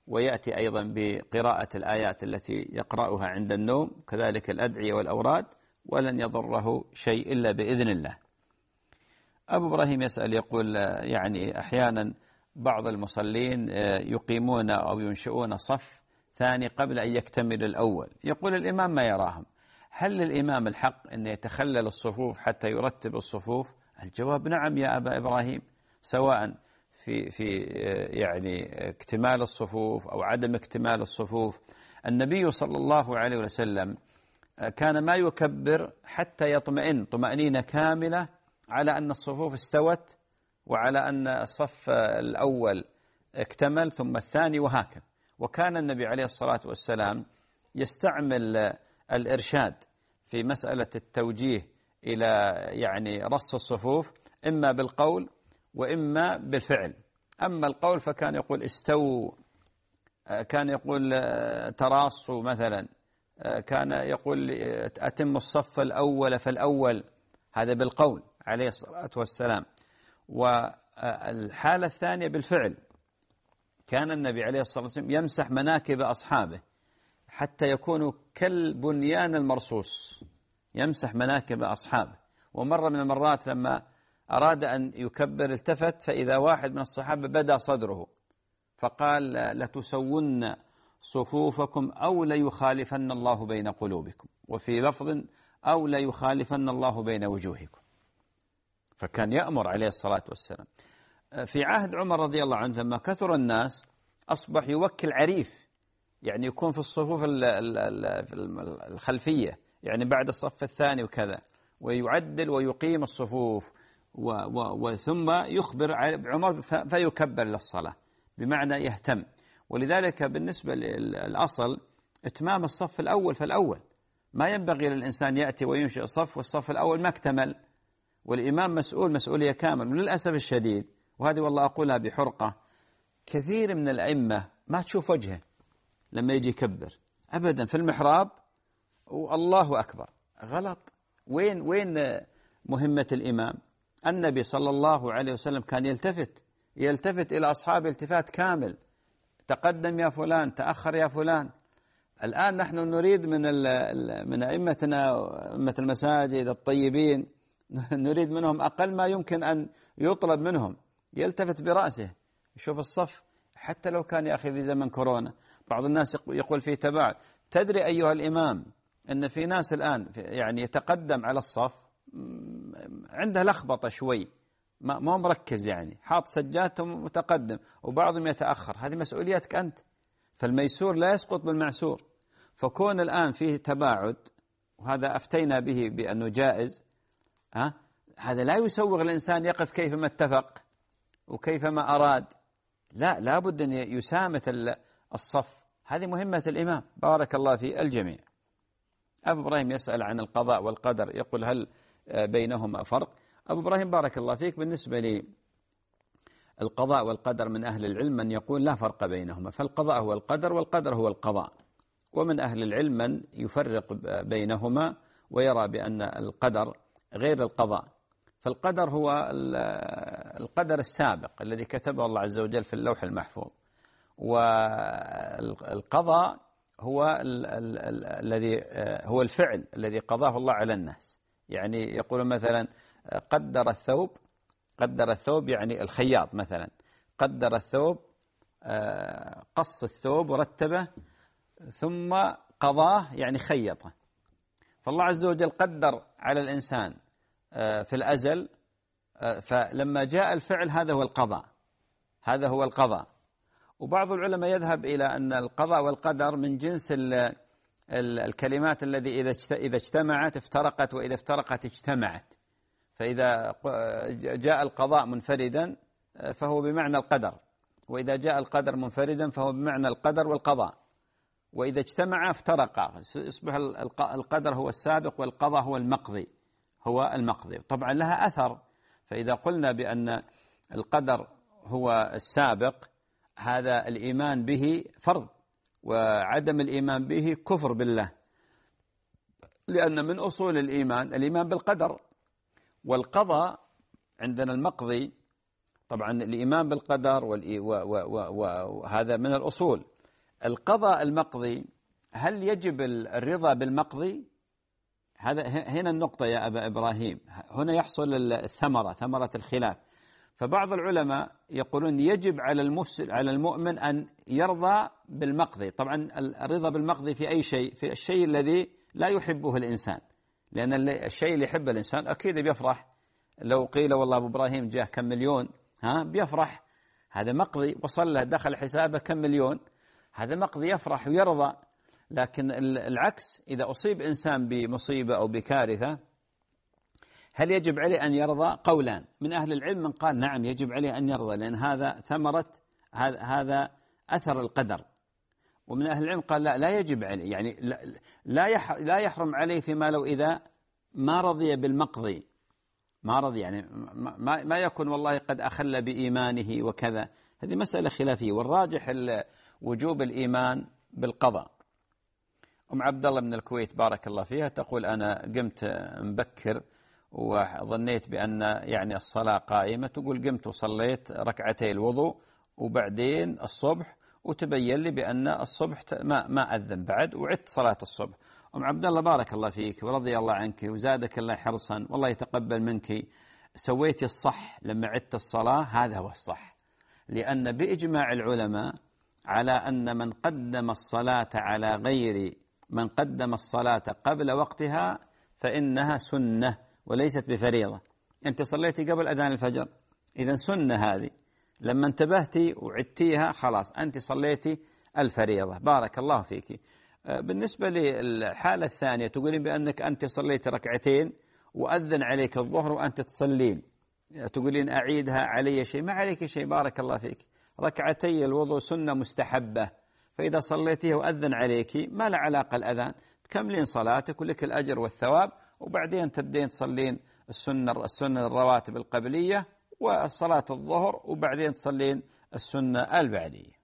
ويأتي أيضا بقراءة الآيات التي يقرأها عند النوم، كذلك الأدعية والأوراد، ولن يضره شيء إلا بإذن الله. أبو إبراهيم يسأل يقول يعني أحيانا بعض المصلين يقيمون أو ينشئون صف ثاني قبل أن يكتمل الأول، يقول الإمام ما يراهم، هل للإمام الحق أن يتخلل الصفوف حتى يرتب الصفوف؟ الجواب نعم يا أبا إبراهيم، سواء في في يعني اكتمال الصفوف أو عدم اكتمال الصفوف. النبي صلى الله عليه وسلم كان ما يكبر حتى يطمئن طمأنينة كاملة على أن الصفوف استوت وعلى أن الصف الأول اكتمل ثم الثاني وهكذا. وكان النبي عليه الصلاة والسلام يستعمل الإرشاد في مسألة التوجيه إلى يعني رص الصفوف إما بالقول وإما بالفعل. أما القول فكان يقول استووا، كان يقول تراصوا مثلا، كان يقول أتم الصف الأول فالأول، هذا بالقول عليه الصلاة والسلام. والحالة الثانية بالفعل، كان النبي عليه الصلاة والسلام يمسح مناكب أصحابه حتى يكونوا كالبنيان المرصوص، يمسح مناكب أصحابه. ومرة من المرات لما أراد أن يكبر التفت فإذا واحد من الصحابة بدأ صدره فقال لتسون صفوفكم أو ليخالفن الله بين قلوبكم، وفي لفظ أو ليخالفن الله بين وجوهكم. فكان يأمر عليه الصلاة والسلام. في عهد عمر رضي الله عنه لما كثر الناس أصبح يوكل عريف، يعني يكون في الصفوف الخلفية يعني بعد الصف الثاني وكذا، ويعدل ويقيم الصفوف وثم يخبر عمر فيكبر للصلاة، بمعنى يهتم. ولذلك بالنسبة للأصل إتمام الصف الأول فالأول، ما ينبغي للإنسان يأتي وينشئ صف والصف الأول ما اكتمل والإمام مسؤول مسؤولية كامل. وللأسف الشديد، وهذه والله أقولها بحرقة، كثير من الأئمة ما تشوف وجهه لما يجي يكبر أبدا في المحراب والله أكبر، غلط. وين وين مهمة الإمام؟ النبي صلى الله عليه وسلم كان يلتفت يلتفت إلى أصحابه التفات كامل، تقدم يا فلان، تأخر يا فلان. الآن نحن نريد من من أئمتنا أئمة المساجد الطيبين، نريد منهم أقل ما يمكن أن يطلب منهم يلتفت برأسه يشوف الصف، حتى لو كان يا أخي في زمن كورونا. بعض الناس يقول في تباعد. تدري أيها الإمام أن في ناس الآن يعني يتقدم على الصف عنده لخبطة شوي، ما ما مركز، يعني حاط سجادته متقدم، وبعضهم يتأخر. هذه مسؤوليتك أنت، فالميسور لا يسقط بالمعسور. فكون الآن فيه تباعد، وهذا أفتينا به بأنه جائز، ها هذا لا يسوغ الإنسان يقف كيفما اتفق وكيفما أراد، لا لابد أن يسامت الصف. هذه مهمة الإمام. بارك الله في الجميع. أبو إبراهيم يسأل عن القضاء والقدر، يقول هل بينهما فرق؟ أبو إبراهيم بارك الله فيك، بالنسبة لي القضاء والقدر من أهل العلم من يقول لا فرق بينهما، فالقضاء هو القدر والقدر هو القضاء. ومن أهل العلم من يفرق بينهما ويرى بأن القدر غير القضاء. فالقدر هو القدر السابق الذي كتبه الله عز وجل في اللوح المحفوظ، والقضاء هو الذي هو الفعل الذي قضاه الله على الناس. يعني يقول مثلا قدر الثوب، قدر الثوب يعني الخياط مثلا قدر الثوب، قص الثوب ورتبه ثم قضاه يعني خيطه. فالله عز وجل قدر على الإنسان في الأزل، فلما جاء الفعل هذا هو القضاء، هذا هو القضاء. وبعض العلماء يذهب إلى أن القضاء والقدر من جنس الكلمات الذي إذا اجتمعت افترقت وإذا افترقت اجتمعت. فإذا جاء القضاء منفردا فهو بمعنى القدر، وإذا جاء القدر منفردا فهو بمعنى القدر والقضاء، وإذا اجتمع افترقا، يصبح القدر هو السابق والقضاء هو المقضي، هو المقضي. طبعا لها أثر، فإذا قلنا بأن القدر هو السابق هذا الإيمان به فرض، وعدم الإيمان به كفر بالله، لأن من أصول الإيمان الإيمان بالقدر. والقضاء عندنا المقضي، طبعا الإيمان بالقدر وهذا من الأصول، القضاء المقضي، هل يجب الرضا بالمقضي؟ هذا هنا النقطة يا أبا إبراهيم، هنا يحصل الثمرة، ثمرة الخلاف. فبعض العلماء يقولون يجب على المسلم على المؤمن أن يرضى بالمقضي. طبعا الرضا بالمقضي في أي شيء، في الشيء الذي لا يحبه الإنسان، لأن الشيء اللي يحبه الإنسان أكيد بيفرح. لو قيل والله أبو إبراهيم جاه كم مليون، ها بيفرح، هذا مقضي، وصل له دخل حسابه كم مليون، هذا مقضي، يفرح ويرضى. لكن العكس، إذا أصيب إنسان بمصيبة أو بكارثة، هل يجب عليه أن يرضى؟ قولان من أهل العلم، من قال نعم يجب عليه أن يرضى، لأن هذا ثمرة، هذا هذا أثر القدر. ومن أهل العلم قال لا لا يجب عليه، يعني لا لا يحرم عليه فيما لو إذا ما رضي بالمقضي، ما رضي، يعني ما ما يكون والله قد أخل بإيمانه وكذا. هذه مسألة خلافية، والراجح وجوب الإيمان بالقضاء. أم عبد الله من الكويت بارك الله فيها تقول أنا قمت مبكر وظنيت بأن يعني الصلاة قائمة، تقول قمت وصليت ركعتي الوضوء وبعدين الصبح، وتبين لي بأن الصبح ما ما أذن بعد، وعدت صلاة الصبح. أم عبد الله بارك الله فيك ورضي الله عنك وزادك الله حرصا، والله يتقبل منك، سويتي الصح لما عدت الصلاة، هذا هو الصح. لأن بإجماع العلماء على أن من قدم الصلاة على غير من قدم الصلاة قبل وقتها فإنها سنة وليست بفريضة. أنت صليتي قبل أذان الفجر، إذا سنة هذه، لما انتبهتي وعدتيها خلاص أنت صليتي الفريضة. بارك الله فيك. بالنسبة للحالة الثانية، تقولين بأنك أنت صليت ركعتين وأذن عليك الظهر وأنت تصلين، تقولين أعيدها علي شيء؟ ما عليك شيء، بارك الله فيك. ركعتي الوضوء سنة مستحبة، فإذا صليتيه وأذن عليك ما له علاقة الأذان، تكملين صلاتك ولك الأجر والثواب، وبعدين تبدين تصلين السنة السنة الرواتب القبلية وصلاة الظهر، وبعدين تصلين السنة البعدية.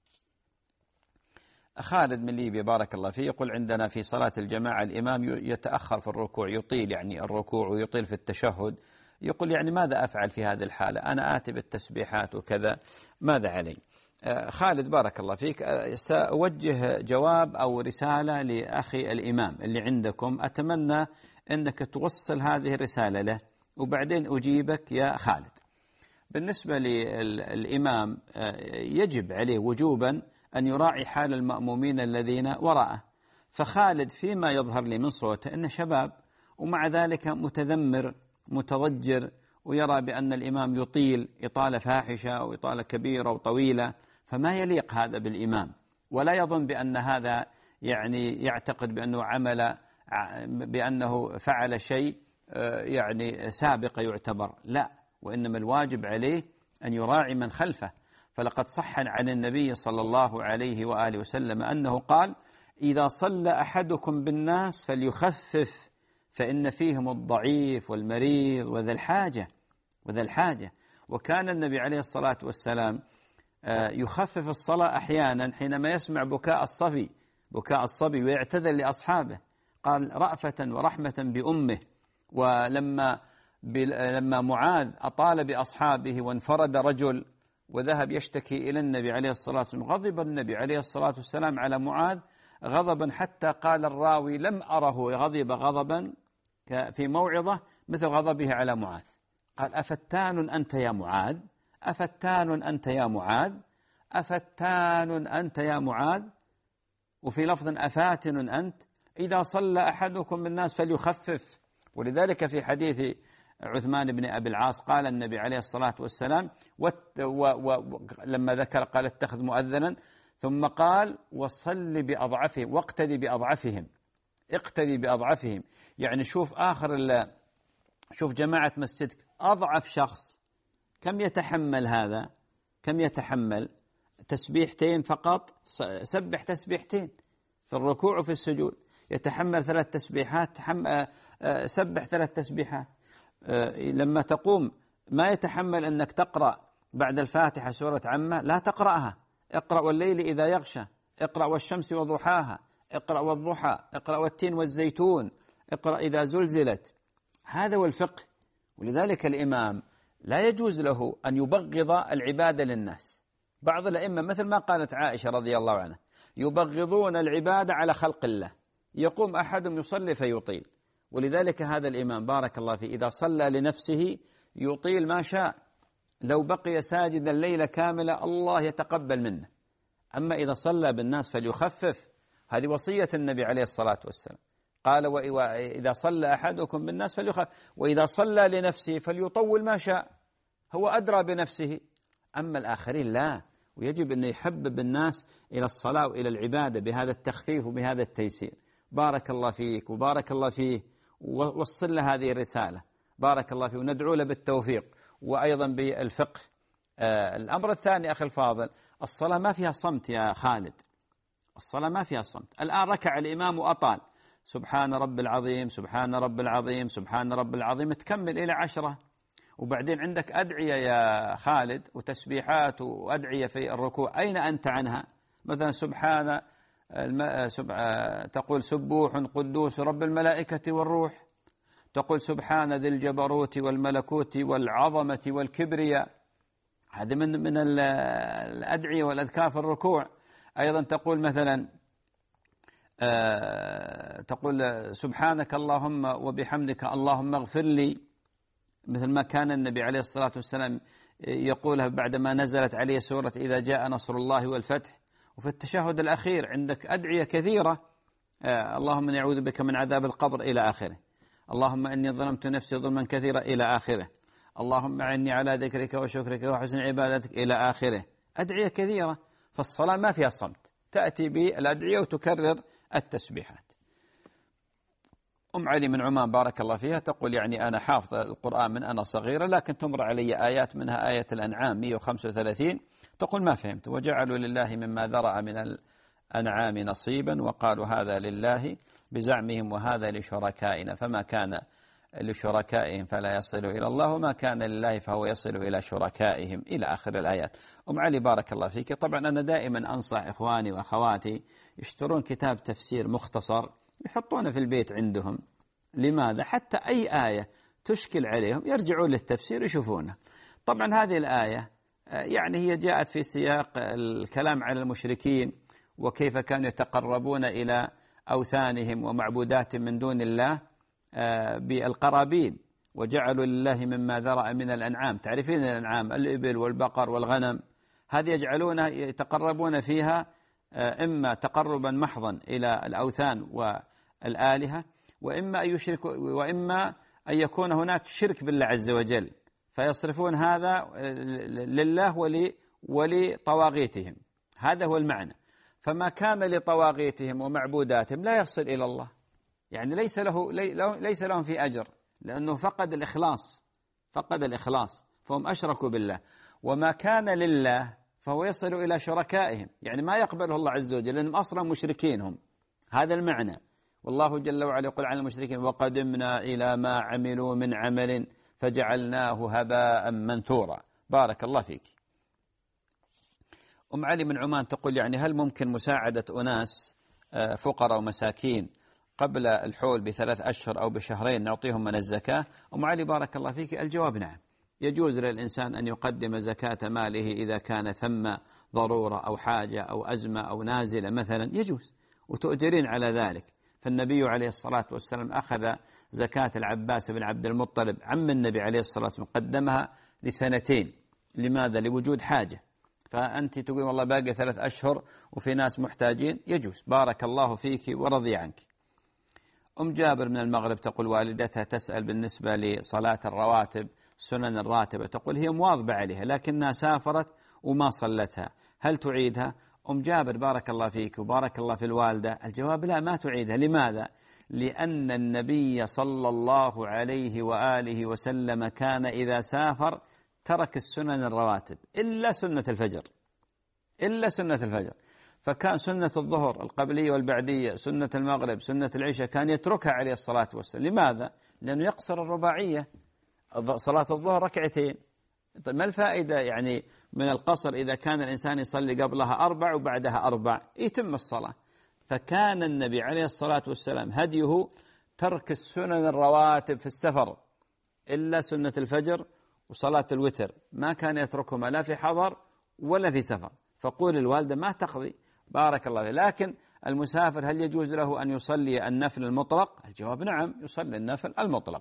خالد من ليبيا بارك الله فيه يقول عندنا في صلاة الجماعة الإمام يتأخر في الركوع، يطيل يعني الركوع ويطيل في التشهد، يقول يعني ماذا أفعل في هذه الحالة؟ أنا آتي بالتسبيحات وكذا، ماذا علي؟ خالد بارك الله فيك، سأوجه جواب أو رسالة لأخي الإمام اللي عندكم، أتمنى أنك توصل هذه الرسالة له وبعدين أجيبك يا خالد. بالنسبة للإمام يجب عليه وجوبا أن يراعي حال المأمومين الذين وراءه. فخالد فيما يظهر لي من صوته أنه شباب، ومع ذلك متذمر متضجر، ويرى بأن الإمام يطيل إطالة فاحشة وإطالة كبيرة وطويلة، فما يليق هذا بالإمام، ولا يظن بأن هذا يعني يعتقد بأنه عمل بأنه فعل شيء يعني سابق يعتبر، لا، وإنما الواجب عليه أن يراعي من خلفه. فلقد صح عن النبي صلى الله عليه وآله وسلم أنه قال إذا صلى أحدكم بالناس فليخفف فإن فيهم الضعيف والمريض وذا الحاجة وذا الحاجة. وكان النبي عليه الصلاة والسلام يخفف الصلاة أحيانا حينما يسمع بكاء الصبي بكاء الصبي ويعتذر لأصحابه، قال رأفة ورحمة بأمه. ولما لما معاذ أطال بأصحابه وانفرد رجل وذهب يشتكي إلى النبي عليه الصلاة والسلام، غضب النبي عليه الصلاة والسلام على معاذ غضبا حتى قال الراوي لم أره غضب غضبا في موعظة مثل غضبه على معاذ. قال أفتان أنت يا معاذ، أفتان أنت يا معاذ، أفتان أنت يا معاذ، وفي لفظ أفاتن أنت، إذا صلى أحدكم بالناس فليخفف. ولذلك في حديث عثمان بن أبي العاص قال النبي عليه الصلاة والسلام لما ذكر قال اتخذ مؤذنا، ثم قال وصل بأضعفهم واقتدي بأضعفهم، اقتدي بأضعفهم. يعني شوف آخر شوف جماعة مسجدك أضعف شخص كم يتحمل هذا؟ كم يتحمل؟ تسبيحتين فقط، سبح تسبيحتين في الركوع وفي السجود، يتحمل ثلاث تسبيحات، سبح ثلاث تسبيحات. لما تقوم ما يتحمل أنك تقرأ بعد الفاتحة سورة عامة، لا تقرأها، اقرأ والليل إذا يغشى، اقرأ والشمس وضحاها، اقرأ والضحى، اقرأ والتين والزيتون، اقرأ إذا زلزلت. هذا هو الفقه. ولذلك الإمام لا يجوز له أن يبغض العبادة للناس. بعض الأئمة مثل ما قالت عائشة رضي الله عنها، يبغضون العبادة على خلق الله. يقوم أحدهم يصلي فيطيل، ولذلك هذا الإمام بارك الله فيه إذا صلى لنفسه يطيل ما شاء، لو بقي ساجدا ليلة كاملة الله يتقبل منه. أما إذا صلى بالناس فليخفف، هذه وصية النبي عليه الصلاة والسلام، قال وإذا صلى أحدكم بالناس فليخفف، وإذا صلى لنفسه فليطول ما شاء، هو أدرى بنفسه. أما الآخرين لا، ويجب أن يحبب الناس إلى الصلاة وإلى العبادة بهذا التخفيف وبهذا التيسير. بارك الله فيك وبارك الله فيه، ووصل له هذه الرسالة بارك الله فيه، وندعو له بالتوفيق وأيضا بالفقه. آه الأمر الثاني أخي الفاضل، الصلاة ما فيها صمت يا خالد، الصلاة ما فيها صمت. الآن ركع الإمام وأطال، سبحان رب العظيم سبحان رب العظيم سبحان رب العظيم، تكمل إلى عشرة، وبعدين عندك أدعية يا خالد وتسبيحات وأدعية في الركوع، أين أنت عنها؟ مثلا سبحان الم... سب... تقول سبوح قدوس رب الملائكة والروح، تقول سبحان ذي الجبروت والملكوت والعظمة والكبرياء، هذا من من الأدعية والأذكار في الركوع. أيضا تقول مثلا تقول سبحانك اللهم وبحمدك اللهم اغفر لي، مثل ما كان النبي عليه الصلاة والسلام يقولها بعدما نزلت عليه سورة إذا جاء نصر الله والفتح. وفي التشهد الأخير عندك أدعية كثيرة، اللهم إني أعوذ بك من عذاب القبر إلى آخره، اللهم إني ظلمت نفسي ظلما كثيرا إلى آخره، اللهم أعني على ذكرك وشكرك وحسن عبادتك إلى آخره. أدعية كثيرة، فالصلاة ما فيها صمت، تأتي بالأدعية وتكرر التسبيحات. أم علي من عمان بارك الله فيها تقول يعني أنا حافظ القرآن من أنا صغيرة، لكن تمر علي آيات منها آية الأنعام مئة وخمسة وثلاثين، تقول ما فهمت، وجعلوا لله مما ذرأ من الأنعام نصيبا وقالوا هذا لله بزعمهم وهذا لشركائنا، فما كان لشركائهم فلا يصل إلى الله وما كان لله فهو يصل إلى شركائهم إلى آخر الآيات. أم علي بارك الله فيك، طبعا أنا دائما أنصح إخواني وأخواتي يشترون كتاب تفسير مختصر يحطونه في البيت عندهم. لماذا؟ حتى أي آية تشكل عليهم يرجعون للتفسير يشوفونه. طبعا هذه الآية يعني هي جاءت في سياق الكلام على المشركين وكيف كانوا يتقربون إلى أوثانهم ومعبودات من دون الله بالقرابين، وجعلوا لله مما ذرأ من الأنعام، تعرفين الأنعام الإبل والبقر والغنم، هذه يجعلون يتقربون فيها إما تقربا محضا إلى الأوثان والآلهة، وإما أن يشرك وإما أن يكون هناك شرك بالله عز وجل، فيصرفون هذا لله ولطواغيتهم. هذا هو المعنى. فما كان لطواغيتهم ومعبوداتهم لا يصل إلى الله، يعني ليس له ليس لهم في أجر، لأنه فقد الإخلاص فقد الإخلاص فهم أشركوا بالله. وما كان لله فهو يصل إلى شركائهم، يعني ما يقبله الله عز وجل لأنهم أصلا مشركين هم. هذا المعنى. والله جل وعلا يقول عن المشركين وقدمنا إلى ما عملوا من عمل فجعلناه هباء منثورا. بارك الله فيك. أم علي من عمان تقول يعني هل ممكن مساعدة أناس فقراء ومساكين قبل الحول بثلاث أشهر أو بشهرين نعطيهم من الزكاة؟ أم علي بارك الله فيك، الجواب نعم، يجوز للإنسان أن يقدم زكاة ماله إذا كان ثم ضرورة أو حاجة أو أزمة أو نازلة مثلا، يجوز وتؤجرين على ذلك. فالنبي عليه الصلاة والسلام أخذ زكاة العباس بن عبد المطلب عم النبي عليه الصلاة والسلام قدمها لسنتين. لماذا؟ لوجود حاجة. فأنت تقول والله باقي ثلاث أشهر وفي ناس محتاجين، يجوز. بارك الله فيك ورضي عنك. أم جابر من المغرب تقول والدتها تسأل بالنسبة لصلاة الرواتب سنن الراتبة، تقول هي مواظبة عليها لكنها سافرت وما صلتها، هل تعيدها؟ أم جابر بارك الله فيك وبارك الله في الوالدة، الجواب لا، ما تعيدها. لماذا؟ لأن النبي صلى الله عليه وآله وسلم كان إذا سافر ترك السنن الرواتب إلا سنة الفجر إلا سنة الفجر فكان سنة الظهر القبلية والبعدية، سنة المغرب، سنة العشاء، كان يتركها عليه الصلاة والسلام. لماذا؟ لأنه يقصر الرباعية، صلاة الظهر ركعتين. طيب ما الفائدة يعني من القصر إذا كان الإنسان يصلي قبلها أربع وبعدها أربع يتم الصلاة؟ فكان النبي عليه الصلاة والسلام هديه ترك السنن الرواتب في السفر إلا سنة الفجر وصلاة الوتر، ما كان يتركهما لا في حضر ولا في سفر. فقول الوالدة ما تقضي، بارك الله فيه. لكن المسافر هل يجوز له أن يصلي النفل المطلق؟ الجواب نعم، يصلي النفل المطلق.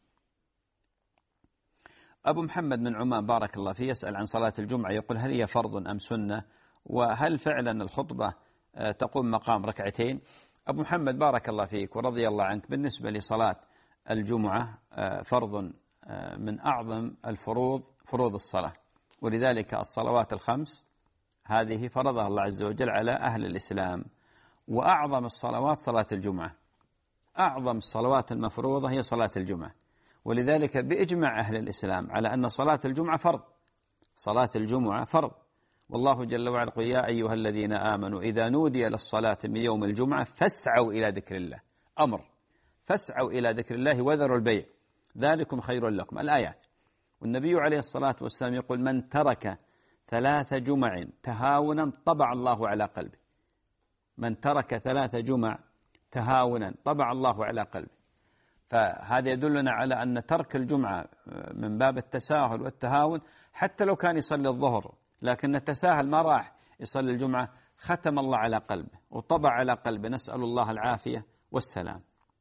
أبو محمد من عمان بارك الله فيه يسأل عن صلاة الجمعة، يقول هل هي فرض أم سنة؟ وهل فعلا الخطبة تقوم مقام ركعتين؟ أبو محمد بارك الله فيك ورضي الله عنك، بالنسبة لصلاة الجمعة فرض من أعظم الفروض، فروض الصلاة، ولذلك الصلوات الخمس هذه فرضها الله عز وجل على أهل الإسلام، وأعظم الصلوات صلاة الجمعة، أعظم الصلوات المفروضة هي صلاة الجمعة، ولذلك بإجماع أهل الإسلام على أن صلاة الجمعة فرض، صلاة الجمعة فرض. والله جل وعلا يقول يا أيها الذين آمنوا إذا نودي للصلاة من يوم الجمعة فاسعوا إلى ذكر الله، أمر، فاسعوا إلى ذكر الله وذروا البيع ذلكم خير لكم، الآيات. والنبي عليه الصلاة والسلام يقول من ترك ثلاث جمع تهاونا طبع الله على قلبه، من ترك ثلاث جمع تهاونا طبع الله على قلبه. فهذا يدلنا على أن ترك الجمعة من باب التساهل والتهاون، حتى لو كان يصلي الظهر لكن التساهل ما راح يصلي الجمعة، ختم الله على قلبه وطبع على قلبه، نسأل الله العافية والسلام.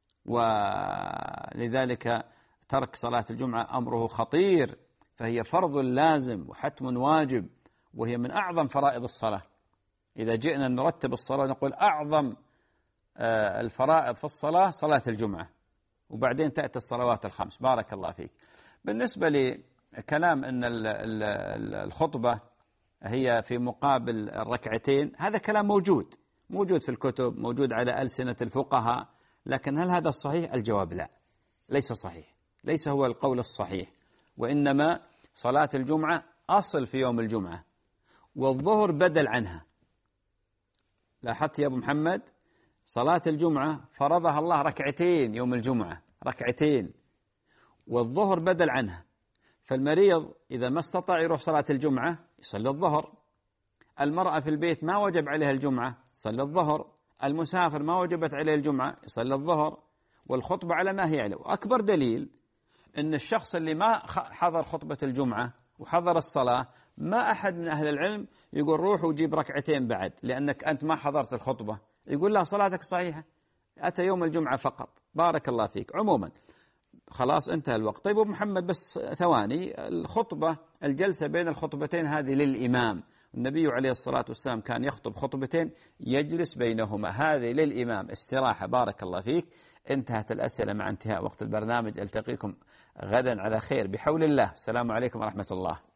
ولذلك ترك صلاة الجمعة أمره خطير، فهي فرض لازم وحتم واجب، وهي من أعظم فرائض الصلاة. إذا جئنا نرتب الصلاة نقول أعظم الفرائض في الصلاة صلاة الجمعة، وبعدين تأتي الصلوات الخمس. بارك الله فيك. بالنسبة لكلام أن الخطبة هي في مقابل الركعتين، هذا كلام موجود موجود في الكتب، موجود على ألسنة الفقهاء، لكن هل هذا صحيح؟ الجواب لا، ليس صحيح، ليس هو القول الصحيح. وإنما صلاة الجمعة أصل في يوم الجمعة، والظهر بدل عنها. لاحظت يا أبو محمد؟ صلاة الجمعة فرضها الله ركعتين يوم الجمعة، ركعتين، والظهر بدل عنها. فالمريض إذا ما استطاع يروح صلاة الجمعة يصلي الظهر، المرأة في البيت ما وجب عليها الجمعة يصلي الظهر، المسافر ما وجبت عليه الجمعة يصلي الظهر، والخطبة على ما هي عليه. وأكبر دليل أن الشخص اللي ما حضر خطبة الجمعة وحضر الصلاة، ما أحد من أهل العلم يقول روح وجيب ركعتين بعد لأنك أنت ما حضرت الخطبة، يقول لا صلاتك صحيحة، أتى يوم الجمعة فقط. بارك الله فيك. عموما خلاص انتهى الوقت. طيب أبو محمد بس ثواني، الخطبة الجلسة بين الخطبتين هذه للإمام، النبي عليه الصلاة والسلام كان يخطب خطبتين يجلس بينهما، هذه للإمام استراحة. بارك الله فيك. انتهت الأسئلة مع انتهاء وقت البرنامج، ألتقيكم غدا على خير بحول الله. السلام عليكم ورحمة الله.